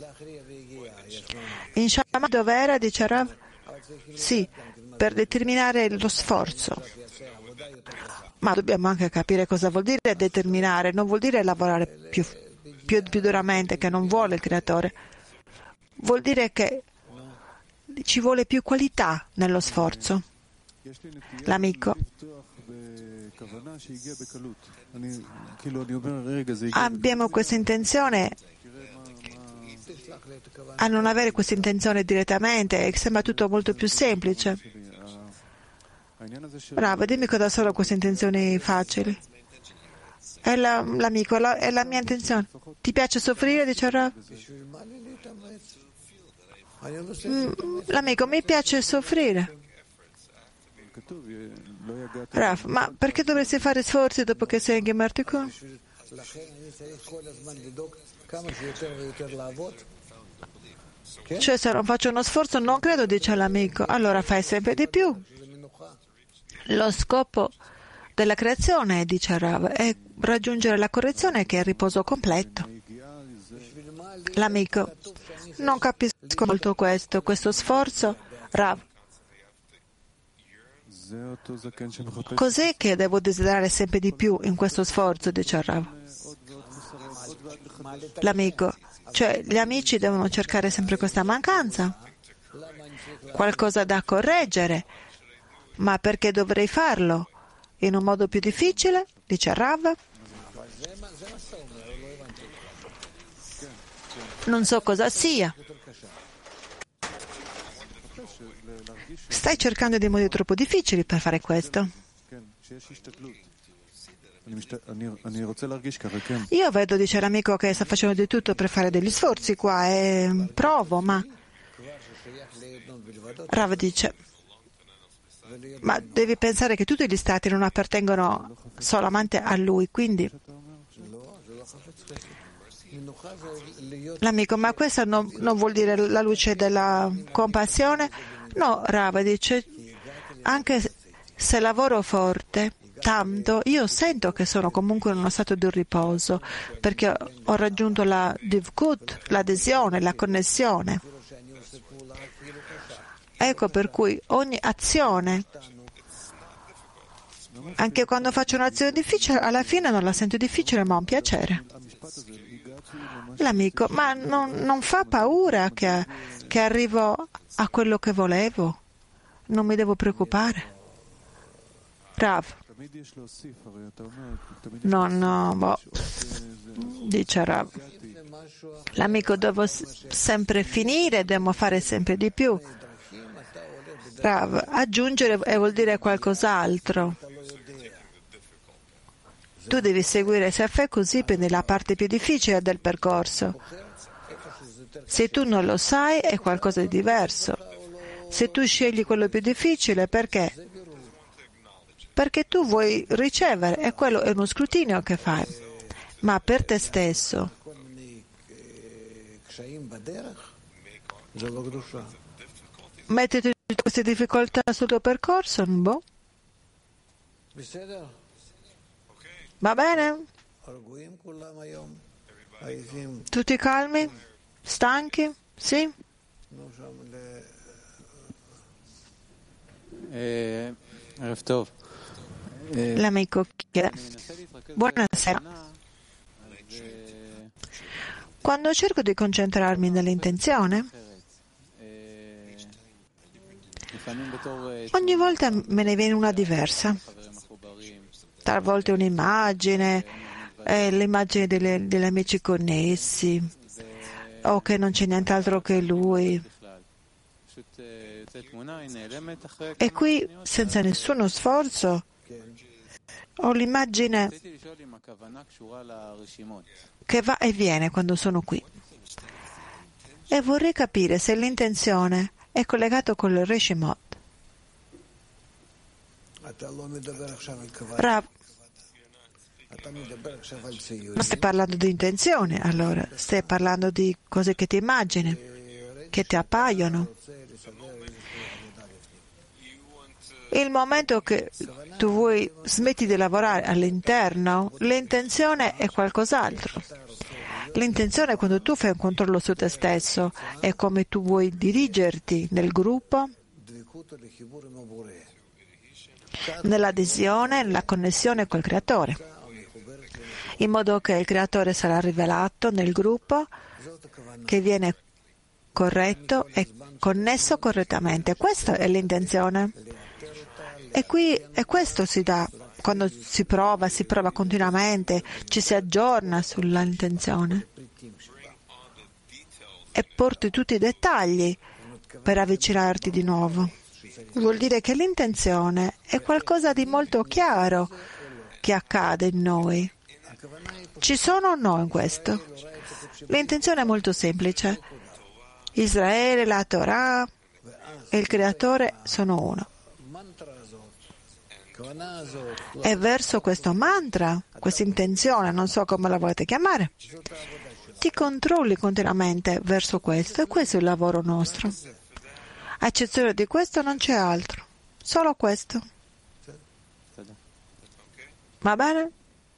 In Shammai dov'era, dice Rav? Sì, per determinare lo sforzo. Ma dobbiamo anche capire cosa vuol dire determinare. Non vuol dire lavorare più duramente, che non vuole il creatore. Vuol dire che ci vuole più qualità nello sforzo. L'amico. Abbiamo questa intenzione a non avere questa intenzione direttamente e sembra tutto molto più semplice. Bravo, dimmi cosa sono queste intenzioni facili. È l'amico, è la mia intenzione. Ti piace soffrire, dice Rav? L'amico, mi piace soffrire. Rav, ma perché dovresti fare sforzi dopo che sei in Gemartikun? Cioè, se non faccio uno sforzo non credo, dice l'amico, allora fai sempre di più. Lo scopo della creazione, dice Rav, è raggiungere la correzione che è il riposo completo. L'amico, non capisco molto questo sforzo. Rav, cos'è che devo desiderare sempre di più in questo sforzo, dice Rav? L'amico, cioè gli amici devono cercare sempre questa mancanza, qualcosa da correggere, ma perché dovrei farlo? In un modo più difficile, dice Rav? Non so cosa sia. Stai cercando dei modi troppo difficili per fare questo. Io vedo, dice l'amico, che sta facendo di tutto per fare degli sforzi qua e provo, ma Rav dice, ma devi pensare che tutti gli stati non appartengono solamente a lui, quindi l'amico, ma questo non vuol dire la luce della compassione? No, Rav dice, anche se lavoro forte, tanto, io sento che sono comunque in uno stato di riposo, perché ho raggiunto la divkut, l'adesione, la connessione. Ecco per cui ogni azione, anche quando faccio un'azione difficile, alla fine non la sento difficile, ma ho un piacere. L'amico, ma non fa paura che arrivo a quello che volevo? Non mi devo preoccupare? Rav. No, dice Rav. L'amico, devo sempre finire, devo fare sempre di più. Rav, aggiungere vuol dire qualcos'altro. Tu devi seguire, se fai così prendi la parte più difficile del percorso. Se tu non lo sai è qualcosa di diverso. Se tu scegli quello più difficile, perché? Perché tu vuoi ricevere e quello è uno scrutinio che fai. Ma per te stesso. Mettiti queste difficoltà sul tuo percorso? Boh. Va bene? Tutti calmi? Stanchi? Sì? L'amico chiede: buonasera. Quando cerco di concentrarmi nell'intenzione, ogni volta me ne viene una diversa. Talvolta un'immagine, l'immagine degli amici connessi, o che non c'è nient'altro che lui. E qui, senza nessuno sforzo, ho l'immagine che va e viene quando sono qui. E vorrei capire se l'intenzione è collegata con il Reshimot. Rav, non stai parlando di intenzione, allora stai parlando di cose che ti immagini, che ti appaiono. Il momento che tu vuoi smetti di lavorare all'interno, l'intenzione è qualcos'altro. L'intenzione è quando tu fai un controllo su te stesso, è come tu vuoi dirigerti nel gruppo, nell'adesione, nella connessione col Creatore, in modo che il Creatore sarà rivelato nel gruppo, che viene corretto e connesso correttamente. Questa è l'intenzione. E questo si dà quando si prova continuamente, ci si aggiorna sulla intenzione e porti tutti i dettagli per avvicinarti di nuovo. Vuol dire che l'intenzione è qualcosa di molto chiaro che accade in noi. Ci sono o no in questo? L'intenzione è molto semplice. Israele, la Torah e il Creatore sono uno. E verso questo mantra, questa intenzione, non so come la volete chiamare, ti controlli continuamente verso questo, e questo è il lavoro nostro. A eccezione di questo non c'è altro, solo questo. Va bene?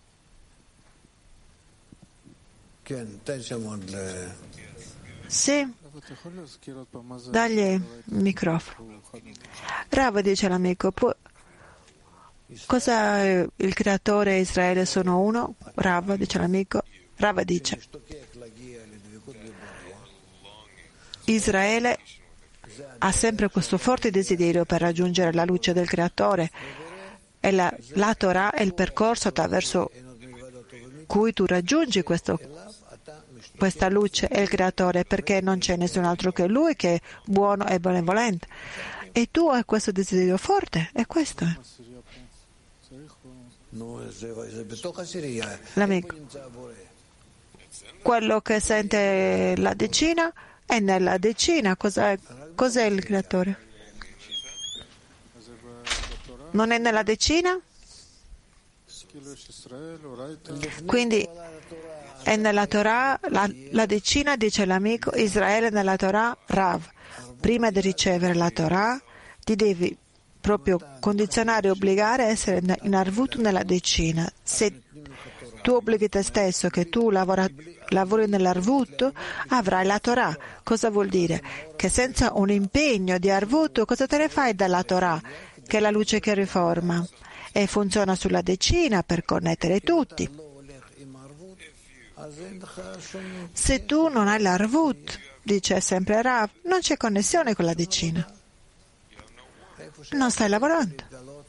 Sì. Dagli il microfono. Rav, dice l'amico, cosa il Creatore e Israele sono uno? Rav, dice l'amico. Rav dice: Israele ha sempre questo forte desiderio per raggiungere la luce del Creatore, e la Torah è il percorso attraverso cui tu raggiungi questa luce e il Creatore, perché non c'è nessun altro che Lui che è buono e benevolente. E tu hai questo desiderio forte, e questo è. L'amico, quello che sente la decina è nella decina. Cos'è il Creatore? Non è nella decina? Quindi è nella Torah, la decina, dice l'amico, Israele nella Torah, Rav. Prima di ricevere la Torah ti devi proprio condizionare e obbligare a essere in arvut nella decina. Se tu obblighi te stesso che tu lavori nell'arvut, avrai la Torah. Cosa vuol dire? Che senza un impegno di arvut, cosa te ne fai dalla Torah? Che è la luce che riforma e funziona sulla decina per connettere tutti. Se tu non hai l'arvut, dice sempre Rav, non c'è connessione con la decina. Non stai lavorando.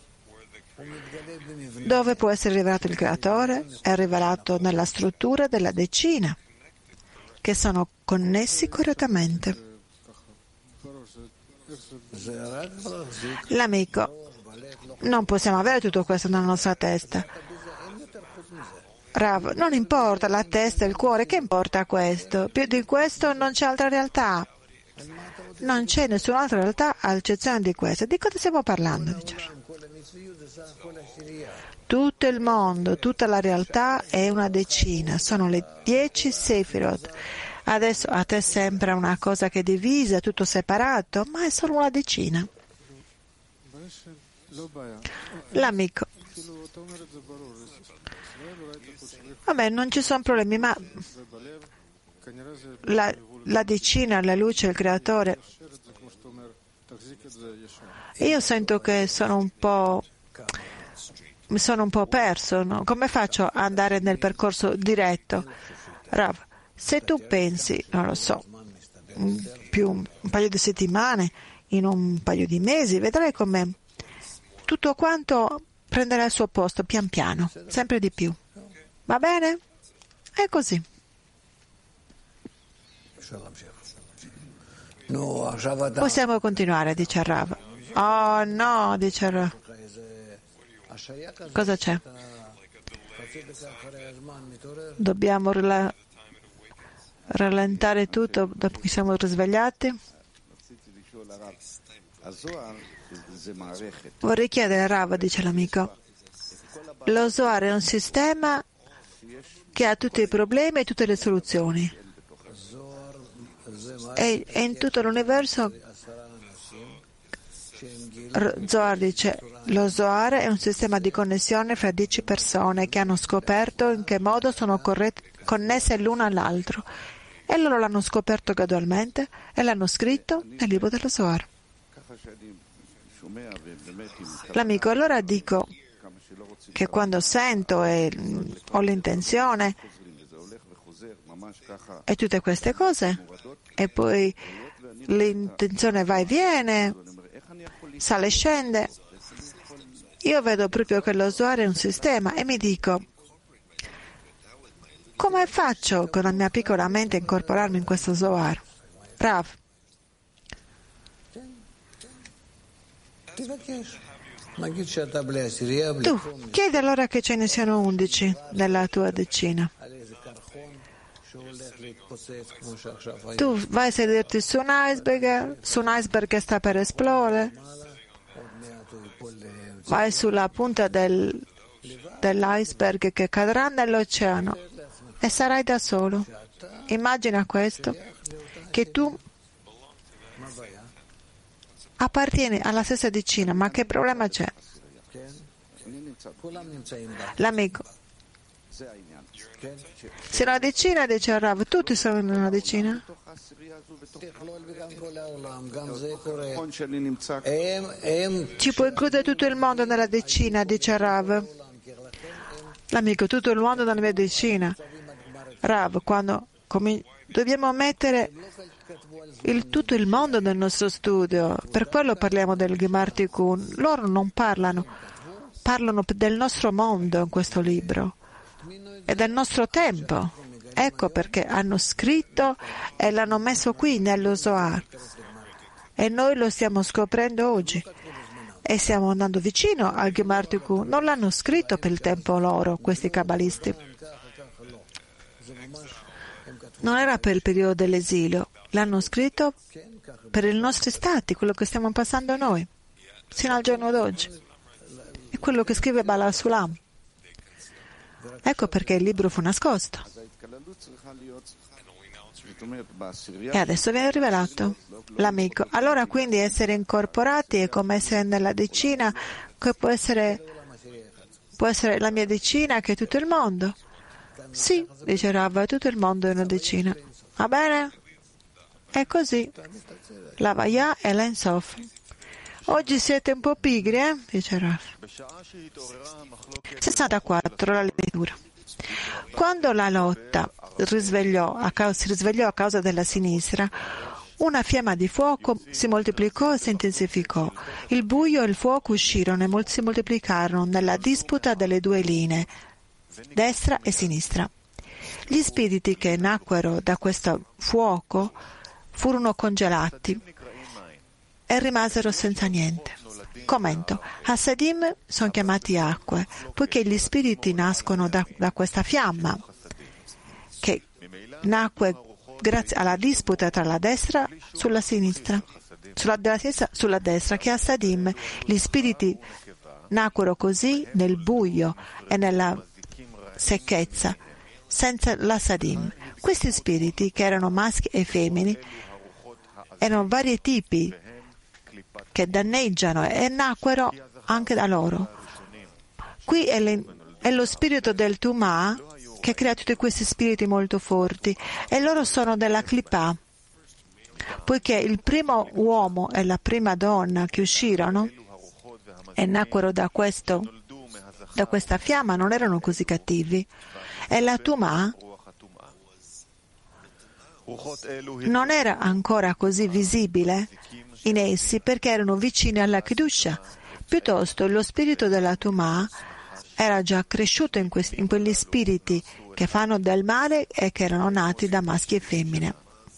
Dove può essere rivelato il Creatore? È rivelato nella struttura della decina, che sono connessi correttamente. L'amico, non possiamo avere tutto questo nella nostra testa. Rav, non importa la testa e il cuore, che importa questo? Più di questo non c'è altra realtà. Non c'è nessun'altra realtà a eccezione di questa. Di cosa stiamo parlando? Tutto il mondo, tutta la realtà è una decina, sono le 10 Sefirot. Adesso a te sembra una cosa che è divisa, tutto separato, ma è solo una decina. L'amico, Vabbè, non ci sono problemi, ma la decina, la luce, il creatore, io sento che mi sono un po' perso, no? Come faccio ad andare nel percorso diretto? Rav, se tu pensi, non lo so, un paio di settimane, in un paio di mesi, vedrai come tutto quanto prenderà il suo posto pian piano, sempre di più. Va bene? È così. Possiamo continuare, dice Rav. Oh no, dice Rav. Cosa c'è? Dobbiamo rallentare tutto dopo che siamo risvegliati? Vorrei chiedere a Rav, dice l'amico. Lo Zohar è un sistema che ha tutti i problemi e tutte le soluzioni. E in tutto l'universo Zohar dice, lo Zohar è un sistema di connessione fra 10 persone che hanno scoperto in che modo sono connesse l'una all'altro. E loro l'hanno scoperto gradualmente e l'hanno scritto nel libro dello Zohar. L'amico, allora dico che quando sento e ho l'intenzione e tutte queste cose, e poi l'intenzione va e viene, sale e scende, io vedo proprio che lo Zohar è un sistema e mi dico, come faccio con la mia piccola mente a incorporarmi in questo Zohar? Rav. Tu chiedi allora che ce ne siano 11 nella tua decina. Tu vai a sederti su un iceberg che sta per esplodere, vai sulla punta dell'iceberg che cadrà nell'oceano e sarai da solo. Immagina questo, che tu appartieni alla stessa decina, ma che problema c'è? L'amico. Se la decina, dice Rav, tutti sono in una decina? Ci può includere tutto il mondo nella decina, dice Rav. L'amico, tutto il mondo nella mia decina. Rav, quando dobbiamo mettere tutto il mondo nel nostro studio, per quello parliamo del Gemar Tikkun. Loro non parlano del nostro mondo in questo libro e del nostro tempo. Ecco perché hanno scritto e l'hanno messo qui nello Zohar e noi lo stiamo scoprendo oggi e stiamo andando vicino al Gemar Tikkun. Non l'hanno scritto per il tempo loro, questi cabalisti. Non era per il periodo dell'esilio, l'hanno scritto per i nostri stati, quello che stiamo passando noi, sino al giorno d'oggi. È quello che scrive Bala Sulam. Ecco perché il libro fu nascosto. E adesso viene rivelato. L'amico. Allora quindi essere incorporati è come essere nella decina, che può essere la mia decina, che è tutto il mondo. Sì, dice Rav, tutto il mondo è una decina. Va bene? È così. La Vaya e l'En Sof. Oggi siete un po' pigri, dice Rav. 64, la lettura. Quando la lotta si risvegliò a causa della sinistra, una fiamma di fuoco si moltiplicò e si intensificò. Il buio e il fuoco uscirono e si moltiplicarono nella disputa delle due linee, destra e sinistra. Gli spiriti che nacquero da questo fuoco furono congelati e rimasero senza niente. Commento. Hasadim sono chiamati acque, poiché gli spiriti nascono da questa fiamma, che nacque grazie alla disputa tra la destra sulla sinistra, sulla destra, che Hasadim, gli spiriti nacquero così nel buio e nella secchezza, senza l'Hasadim. Questi spiriti, che erano maschi e femmine, erano vari tipi che danneggiano e nacquero anche da loro. Qui è lo spirito del Tumah che crea tutti questi spiriti molto forti, e loro sono della Klippa, poiché il primo uomo e la prima donna che uscirono e nacquero da questa fiamma non erano così cattivi, e la Tumah non era ancora così visibile in essi perché erano vicini alla Kedusha. Piuttosto lo spirito della Tumah era già cresciuto in quegli spiriti che fanno del male e che erano nati da maschi e femmine.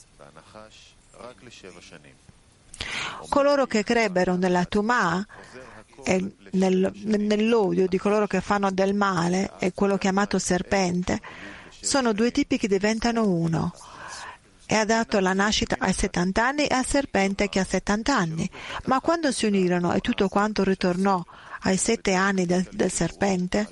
Coloro che crebbero nella Tumah e nell'odio di coloro che fanno del male e quello chiamato serpente sono due tipi che diventano uno. E ha dato la nascita ai 70 anni e al serpente che ha 70 anni. Ma quando si unirono e tutto quanto ritornò ai 7 anni del serpente,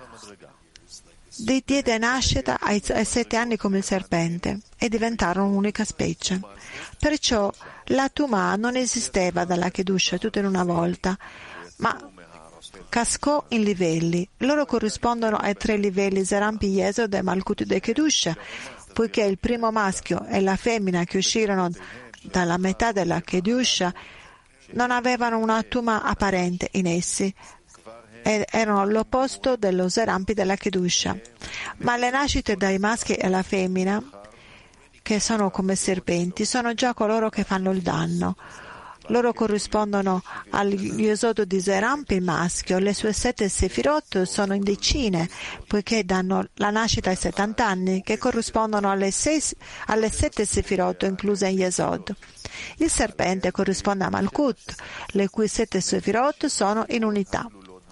diede nascita ai 7 anni come il serpente e diventarono un'unica specie. Perciò la Tumah non esisteva dalla Kedusha tutto in una volta, ma cascò in livelli. Loro corrispondono ai 3 livelli Zerampi, Yesod e Malkut de Kedusha, poiché il primo maschio e la femmina che uscirono dalla metà della Kedusha non avevano una Tumah apparente in essi ed erano l'opposto dello Zerampi della Kedusha. Ma le nascite dai maschi e la femmina, che sono come serpenti, sono già coloro che fanno il danno. Loro corrispondono agli esodo di Zerampi, il maschio. Le sue 7 sefirot sono in decine, poiché danno la nascita ai 70 anni, che corrispondono alle 7 sefirot incluse in Yesod. Il serpente corrisponde a Malkut, le cui 7 sefirot sono in unità,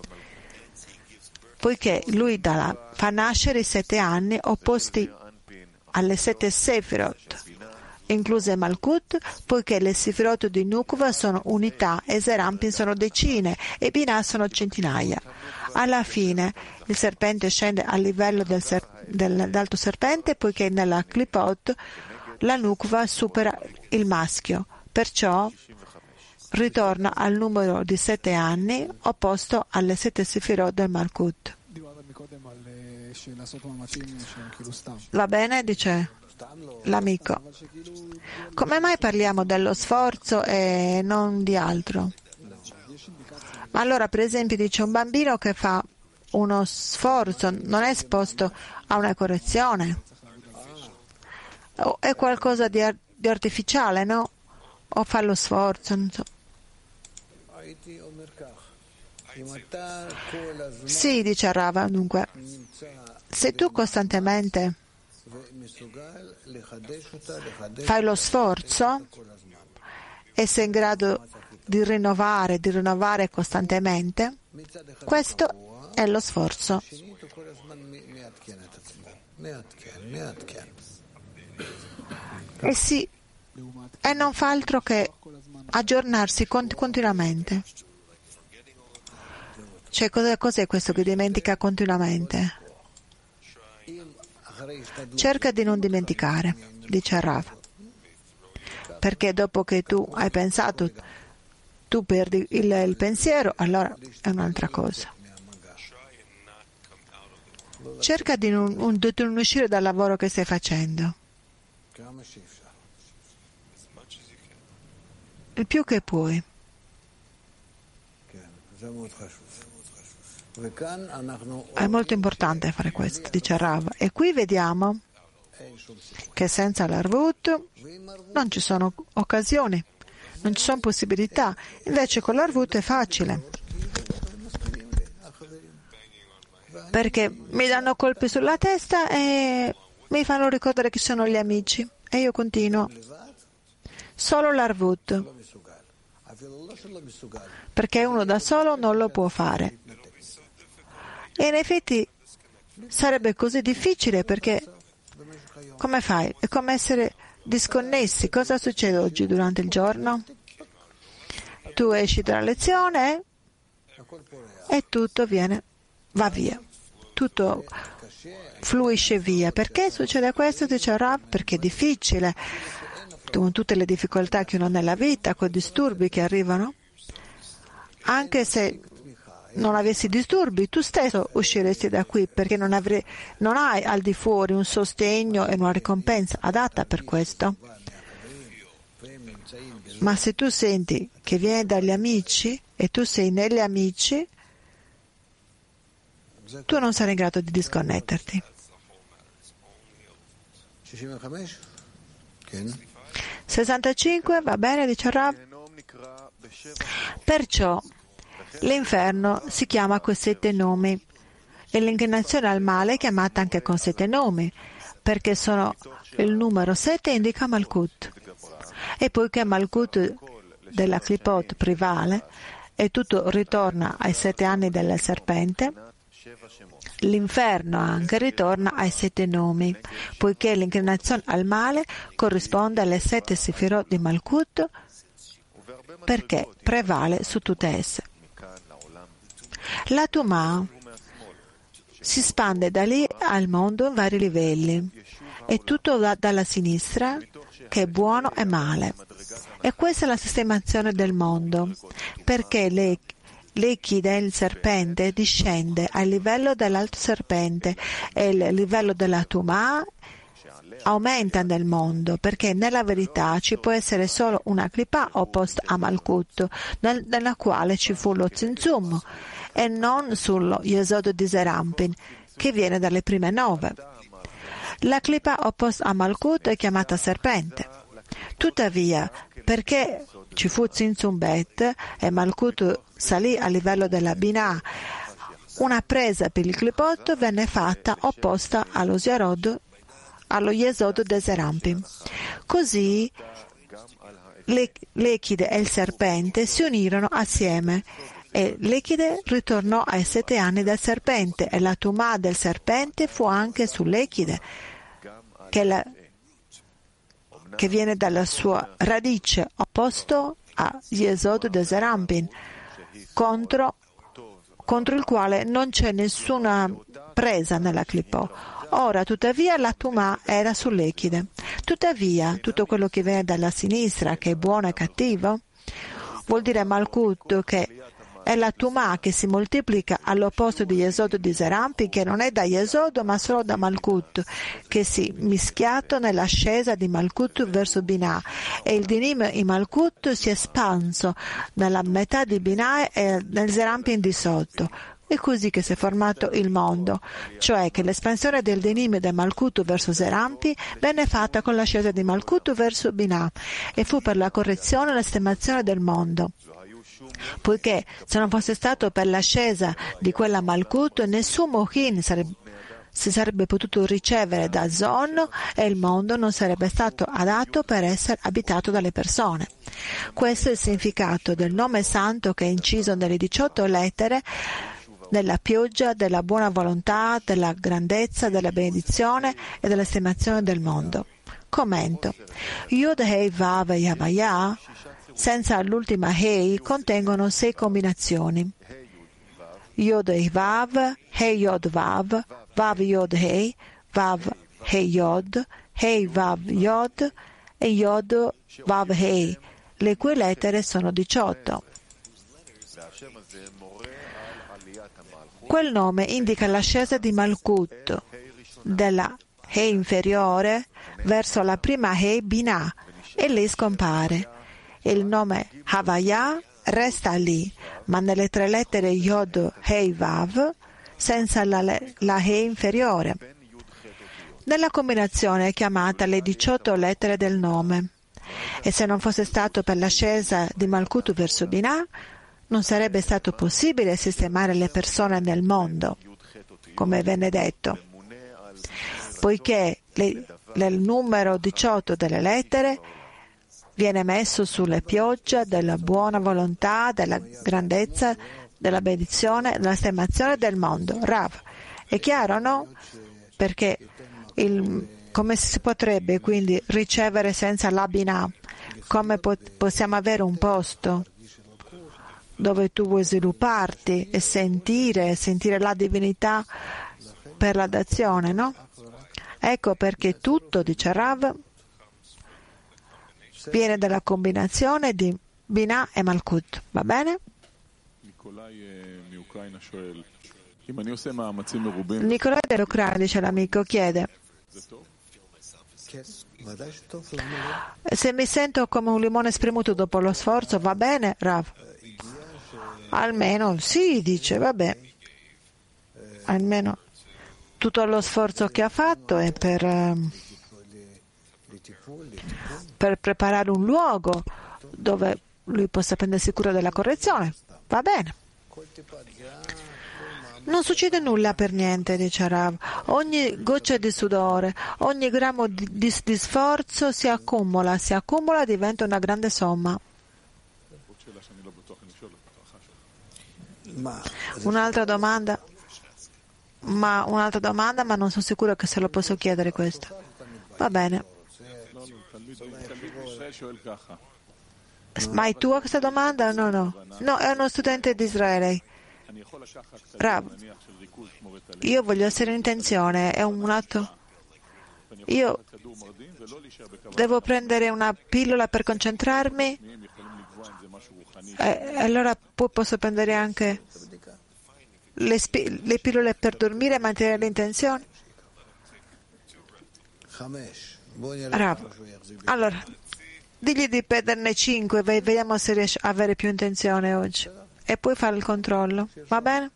poiché lui fa nascere i 7 anni opposti alle 7 sefirot incluse Malkut, poiché le sefirot di Nukva sono unità e Zerampin sono decine e Binah sono centinaia. Alla fine il serpente scende al livello dell'alto serpente, poiché nella Klipot la Nukva supera il maschio, perciò ritorna al numero di 7 anni opposto alle 7 sefirot del Malkut. Va bene, dice l'amico. Come mai parliamo dello sforzo e non di altro? Ma allora, per esempio, dice un bambino che fa uno sforzo non è esposto a una correzione? O è qualcosa di artificiale, no? O fa lo sforzo, non so. Sì, dice Rava, dunque, se tu costantemente fai lo sforzo e sei in grado di rinnovare costantemente, questo è lo sforzo. E sì, e non fa altro che aggiornarsi continuamente. Cioè, cos'è questo che dimentica continuamente? Cerca di non dimenticare, dice Rav, perché dopo che tu hai pensato, tu perdi il pensiero, allora è un'altra cosa. Cerca di non uscire dal lavoro che stai facendo, il più che puoi. È molto importante fare questo, dice Rav. E qui vediamo che senza l'Arvut non ci sono occasioni, non ci sono possibilità. Invece con l'Arvut è facile, perché mi danno colpi sulla testa e mi fanno ricordare chi sono gli amici e io continuo. Solo l'Arvut, perché uno da solo non lo può fare. E in effetti sarebbe così difficile, perché come fai? È come essere disconnessi. Cosa succede oggi durante il giorno? Tu esci dalla lezione e tutto va via. Tutto fluisce via. Perché succede questo? Dice Rav, perché è difficile, con tutte le difficoltà che uno ha nella vita, con i disturbi che arrivano, anche se non avessi disturbi, tu stesso usciresti da qui, perché non hai al di fuori un sostegno e una ricompensa adatta per questo. Ma se tu senti che viene dagli amici e tu sei negli amici, tu non sarai in grado di disconnetterti. 65, va bene, dice Rav. Perciò l'inferno si chiama con 7 nomi e l'inclinazione al male è chiamata anche con 7 nomi, perché il numero 7 indica Malkut. E poiché Malkut della Klipot prevale e tutto ritorna ai 7 anni del serpente, l'inferno anche ritorna ai 7 nomi, poiché l'inclinazione al male corrisponde alle 7 sefirot di Malkut, perché prevale su tutte esse. La Tumah si spande da lì al mondo in vari livelli e tutto va dalla sinistra, che è buono e male. E questa è la sistemazione del mondo, perché l'Echide, il serpente, discende al livello dell'altro serpente e il livello della Tumah aumenta nel mondo, perché nella verità ci può essere solo una Klipa opposta a Malkut, nella quale ci fu lo Tzimtzum, e non sullo Yesod di Zerampin, che viene dalle prime 9. La Klipa opposta a Malkut è chiamata serpente. Tuttavia, perché ci fu Tzimtzum Bet e Malkut salì a livello della Binah, una presa per il Klipot venne fatta opposta allo Yesod de Zerampin. Così l'Echide e il serpente si unirono assieme e l'Echide ritornò ai 7 anni del serpente e la Tumah del serpente fu anche sull'Echide, che viene dalla sua radice opposto a Yesod de Zerampin, contro il quale non c'è nessuna presa nella Klipot. Ora, tuttavia, la Tumah era sull'Echide. Tuttavia, tutto quello che viene dalla sinistra, che è buono e cattivo, vuol dire Malkut, che è la Tumah che si moltiplica all'opposto di Yesod di Zerampin, che non è da Yesod ma solo da Malkut, che si mischiato nell'ascesa di Malkut verso Binah, e il Dinim in Malkut si è espanso nella metà di Binah e nel Zerampin di sotto. È così che si è formato il mondo, cioè che l'espansione del Dinim del Malkut verso Zerampin venne fatta con l'ascesa di Malkut verso Binah e fu per la correzione e la sistemazione del mondo. Poiché se non fosse stato per l'ascesa di quella Malkut, nessun Mochin si sarebbe potuto ricevere da Zon e il mondo non sarebbe stato adatto per essere abitato dalle persone. Questo è il significato del nome santo che è inciso nelle 18 lettere della pioggia, della buona volontà, della grandezza, della benedizione e dell'estimazione del mondo. Commento. Yod Hei Vav Yavaya senza l'ultima Hei contengono 6 combinazioni. Yod Hei Vav, Hei Yod Vav, Vav Yod Hei, Vav Hei Yod, Hei Vav Yod e Yod Vav Hei, le cui lettere sono 18. Quel nome indica l'ascesa di Malkut, della Hei inferiore verso la prima Hei Binah, e lei scompare. Il nome Havaya resta lì, ma nelle 3 lettere Yod Hei Vav, senza la Hei inferiore. Nella combinazione è chiamata le 18 lettere del nome. E se non fosse stato per l'ascesa di Malkut verso Binah, non sarebbe stato possibile sistemare le persone nel mondo, come venne detto, poiché il numero 18 delle lettere viene messo sulle pioggia della buona volontà, della grandezza, della benedizione, della sistemazione del mondo. Rav, è chiaro, no? Perché come si potrebbe quindi ricevere senza la Binah? Come possiamo avere un posto dove tu vuoi svilupparti e sentire la divinità per la dazione, no? Ecco perché tutto, dice Rav, viene dalla combinazione di Binah e Malkut, va bene? Nicolai dell'Ucraina, dice l'amico, chiede: se mi sento come un limone spremuto dopo lo sforzo, va bene, Rav? Almeno sì, dice, vabbè. Almeno tutto lo sforzo che ha fatto è per preparare un luogo dove lui possa prendersi cura della correzione. Va bene. Non succede nulla per niente, dice Rav. Ogni goccia di sudore, ogni grammo di sforzo si accumula e diventa una grande somma. Un'altra domanda, ma non sono sicuro che se lo posso chiedere questo. Va bene. Ma è tua questa domanda? No, è uno studente di Israele. Rav, io voglio essere in intenzione, è un atto. Io devo prendere una pillola per concentrarmi e allora poi posso prendere anche le pillole per dormire e mantenere l'intenzione. Rav, allora digli di prenderne 5, vediamo se riesce a avere più intenzione oggi e poi fare il controllo, va bene?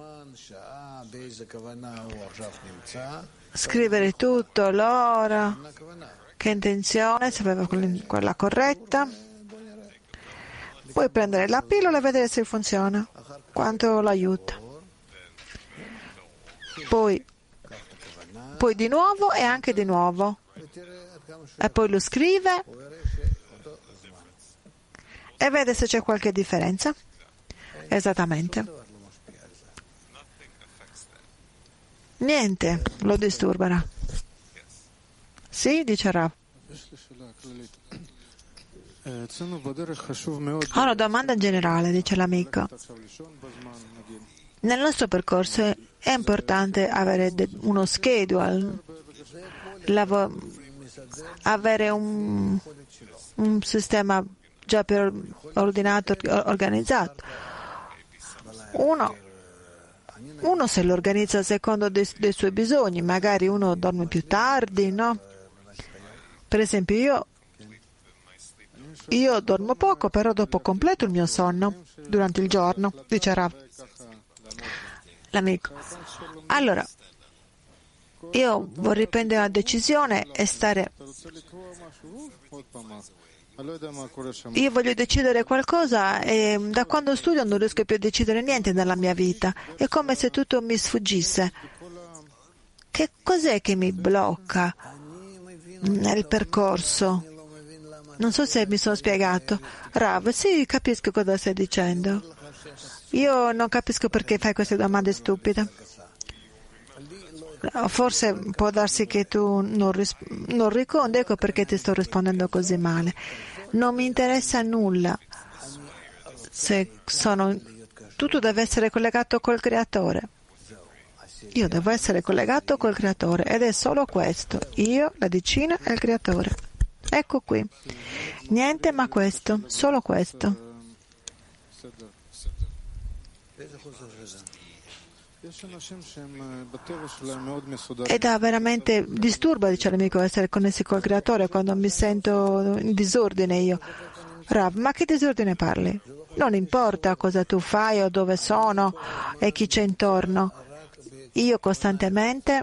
Scrivere tutto, l'ora, che intenzione, se aveva quella corretta, poi prendere la pillola e vedere se funziona, quanto l'aiuta. Poi di nuovo e anche di nuovo. E poi lo scrive e vede se c'è qualche differenza. Esattamente. Niente lo disturberà. Sì, dice Rav. Ho una domanda generale, dice l'amico. Nel nostro percorso è importante avere uno schedule, avere un sistema già ordinato, organizzato. Uno se lo organizza secondo dei suoi bisogni, magari uno dorme più tardi, no? Per esempio io dormo poco, però dopo completo il mio sonno durante il giorno, dice Rav. L'amico. Allora, io vorrei prendere una decisione e stare. Io voglio decidere qualcosa e da quando studio non riesco più a decidere niente nella mia vita. È come se tutto mi sfuggisse. Che cos'è che mi blocca nel percorso? Non so se mi sono spiegato. Rav, sì, capisco cosa stai dicendo. Io non capisco perché fai queste domande stupide. Forse può darsi che tu non rispondi, ecco perché ti sto rispondendo così male. Non mi interessa nulla se tutto deve essere collegato col Creatore. Io devo essere collegato col Creatore ed è solo questo. Io, la decina e il Creatore. Ecco qui. Niente ma questo, solo questo. Ed veramente disturba, dice l'amico, essere connessi col Creatore quando mi sento in disordine io. Rav, ma che disordine parli? Non importa cosa tu fai o dove sono e chi c'è intorno. Io costantemente,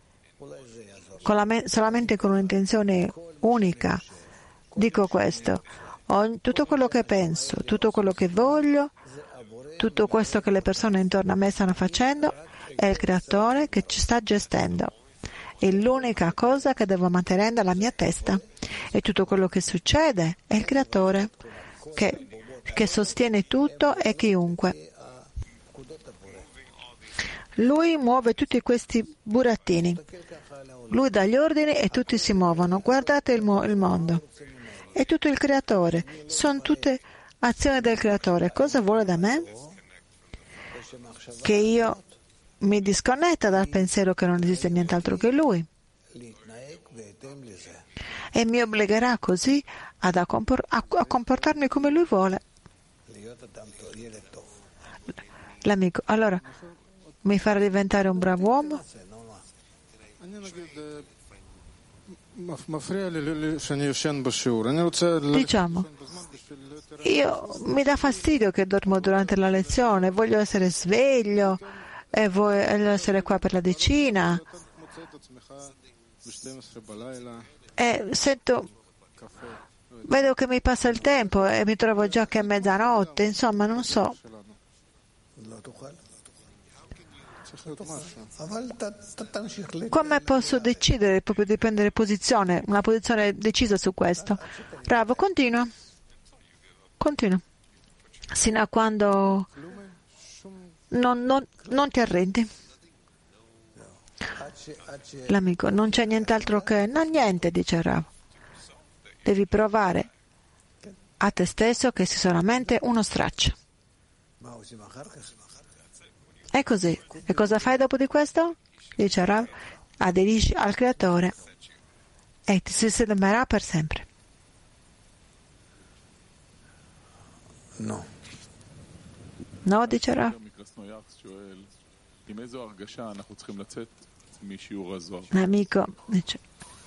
solamente con un'intenzione unica, dico questo. Tutto quello che penso, tutto quello che voglio, tutto questo che le persone intorno a me stanno facendo è il Creatore che ci sta gestendo. È l'unica cosa che devo mantenere nella mia testa. E tutto quello che succede è il Creatore che sostiene tutto e chiunque. Lui muove tutti questi burattini. Lui dà gli ordini e tutti si muovono. Guardate il mondo. È tutto il Creatore. Sono tutte azioni del Creatore. Cosa vuole da me? Che io mi disconnetta dal pensiero che non esiste nient'altro che Lui. E mi obbligherà così a comportarmi come Lui vuole. L'amico, allora mi farà diventare un bravo uomo? Diciamo, mi dà fastidio che dormo durante la lezione, voglio essere sveglio e voglio essere qua per la decina e vedo che mi passa il tempo e mi trovo già che è mezzanotte, insomma non so. Come posso decidere, proprio di prendere posizione, una posizione decisa su questo? Bravo, continua. Sino a quando non ti arrendi. L'amico, non c'è nient'altro che... No, niente, dice Rav. Devi provare a te stesso che sei solamente uno straccio. È così. E cosa fai dopo di questo? Dice Rav, aderisci al Creatore e ti si fermerà per sempre. No. No, dice Rav. L'amico dice,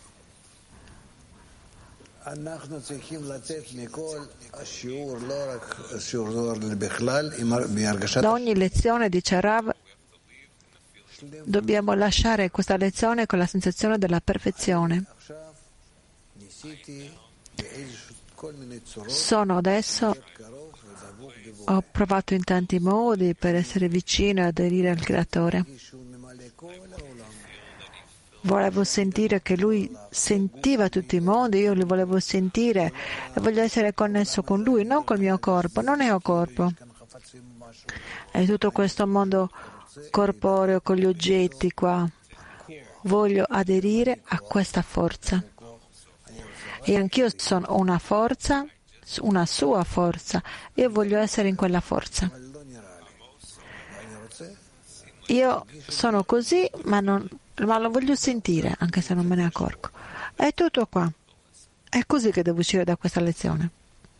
da ogni lezione, dice Rav, dobbiamo lasciare questa lezione con la sensazione della perfezione. Ho provato in tanti modi per essere vicino e aderire al Creatore. Volevo sentire che Lui sentiva tutti i mondi, io li volevo sentire e voglio essere connesso con Lui, non col mio corpo, non è un corpo. È tutto questo mondo corporeo con gli oggetti qua. Voglio aderire a questa forza. E anch'io sono una forza, una sua forza. Io voglio essere in quella forza. Io sono così, ma lo voglio sentire, anche se non me ne accorgo. È tutto qua. È così che devo uscire da questa lezione.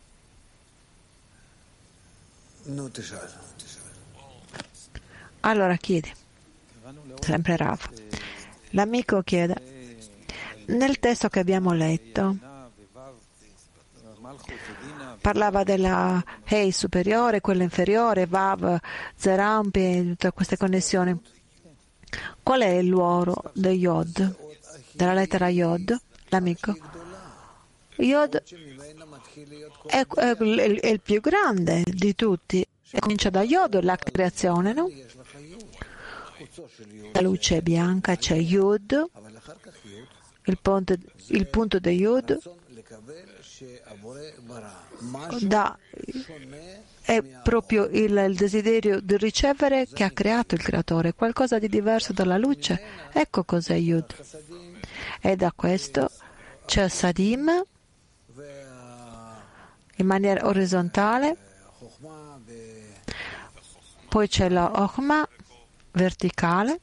Allora chiedi. Sempre Rav. L'amico chiede. Nel testo che abbiamo letto parlava della Hei superiore, quella inferiore, Vav, Zerampi, tutte queste connessioni. Qual è il ruolo del Yod, della lettera Yod? L'amico. Yod è il più grande di tutti. E comincia da Yod la creazione, no? La luce bianca c'è Yod, il punto di Yod è proprio il desiderio di ricevere che ha creato il Creatore, qualcosa di diverso dalla luce. Ecco cos'è Yud. E da questo c'è Sadim in maniera orizzontale, poi c'è la Ochma verticale,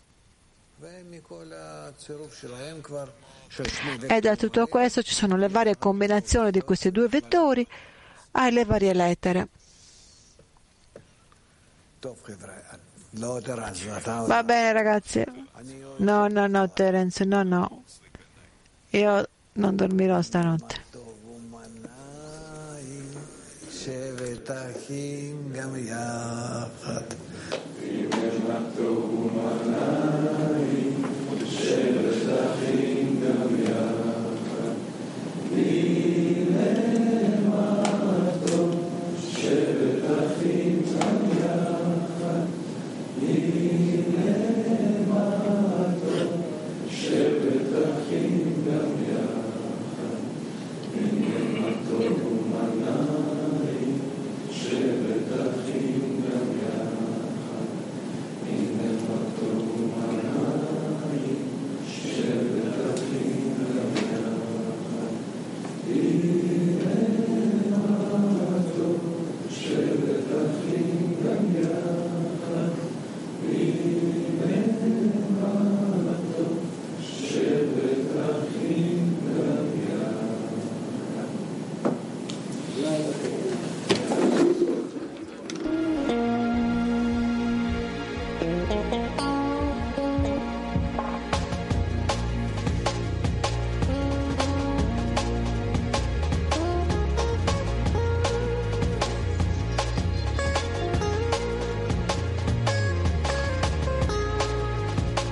e da tutto questo ci sono le varie combinazioni di questi due vettori e le varie lettere. Va bene ragazzi, no Terence, no, io non dormirò stanotte.